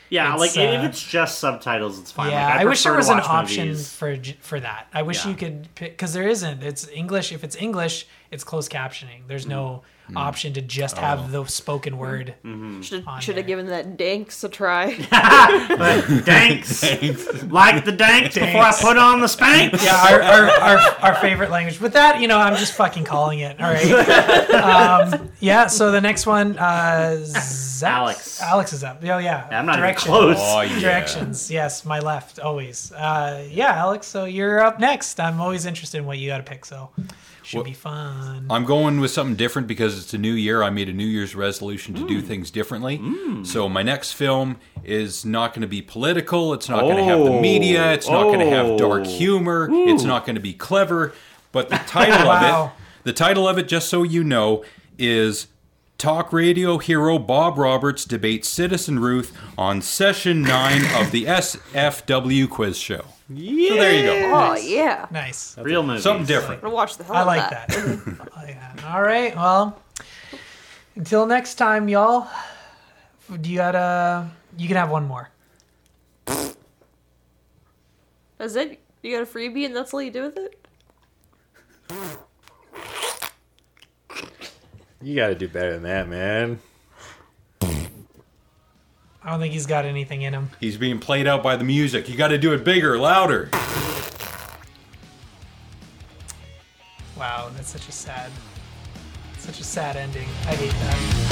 Yeah, It's, like if it's just subtitles, it's fine. Yeah, like, I wish there prefer was to an watch option movies. for that. I wish Yeah. you could pick, because there isn't. It's English. If it's English, it's closed captioning. There's no option to just have the spoken word. Should on have there. given that Danks a try. Danks. Like the danks before I put on the spanks. Yeah, our favorite language. With that, I'm just fucking calling it. All right. Yeah. So the next one, Zach? Alex is up. Oh yeah. I'm not Directions. even close. Oh, yeah. Directions. Yes, my left always. Yeah, Alex. So you're up next. I'm always interested in what you got to pick. So should be fun. I'm going with something different because it's a new year. I made a New Year's resolution to do things differently. So my next film is not going to be political. It's not going to have the media. It's not going to have dark humor. It's not going to be clever. But the title Wow. of it, just so you know, is Talk radio hero Bob Roberts debates Citizen Ruth on session 9 of the SFW quiz show. Yeah. So there you go. Oh yeah, Nice. Real movies. Something different. I'm gonna watch the hell I out like of that. I like that. All right. Well, until next time, y'all. You can have one more. That's it. You got a freebie, and that's all you do with it. You got to do better than that, man. I don't think he's got anything in him. He's being played out by the music. You got to do it bigger, louder. Wow, that's such a sad ending. I hate that.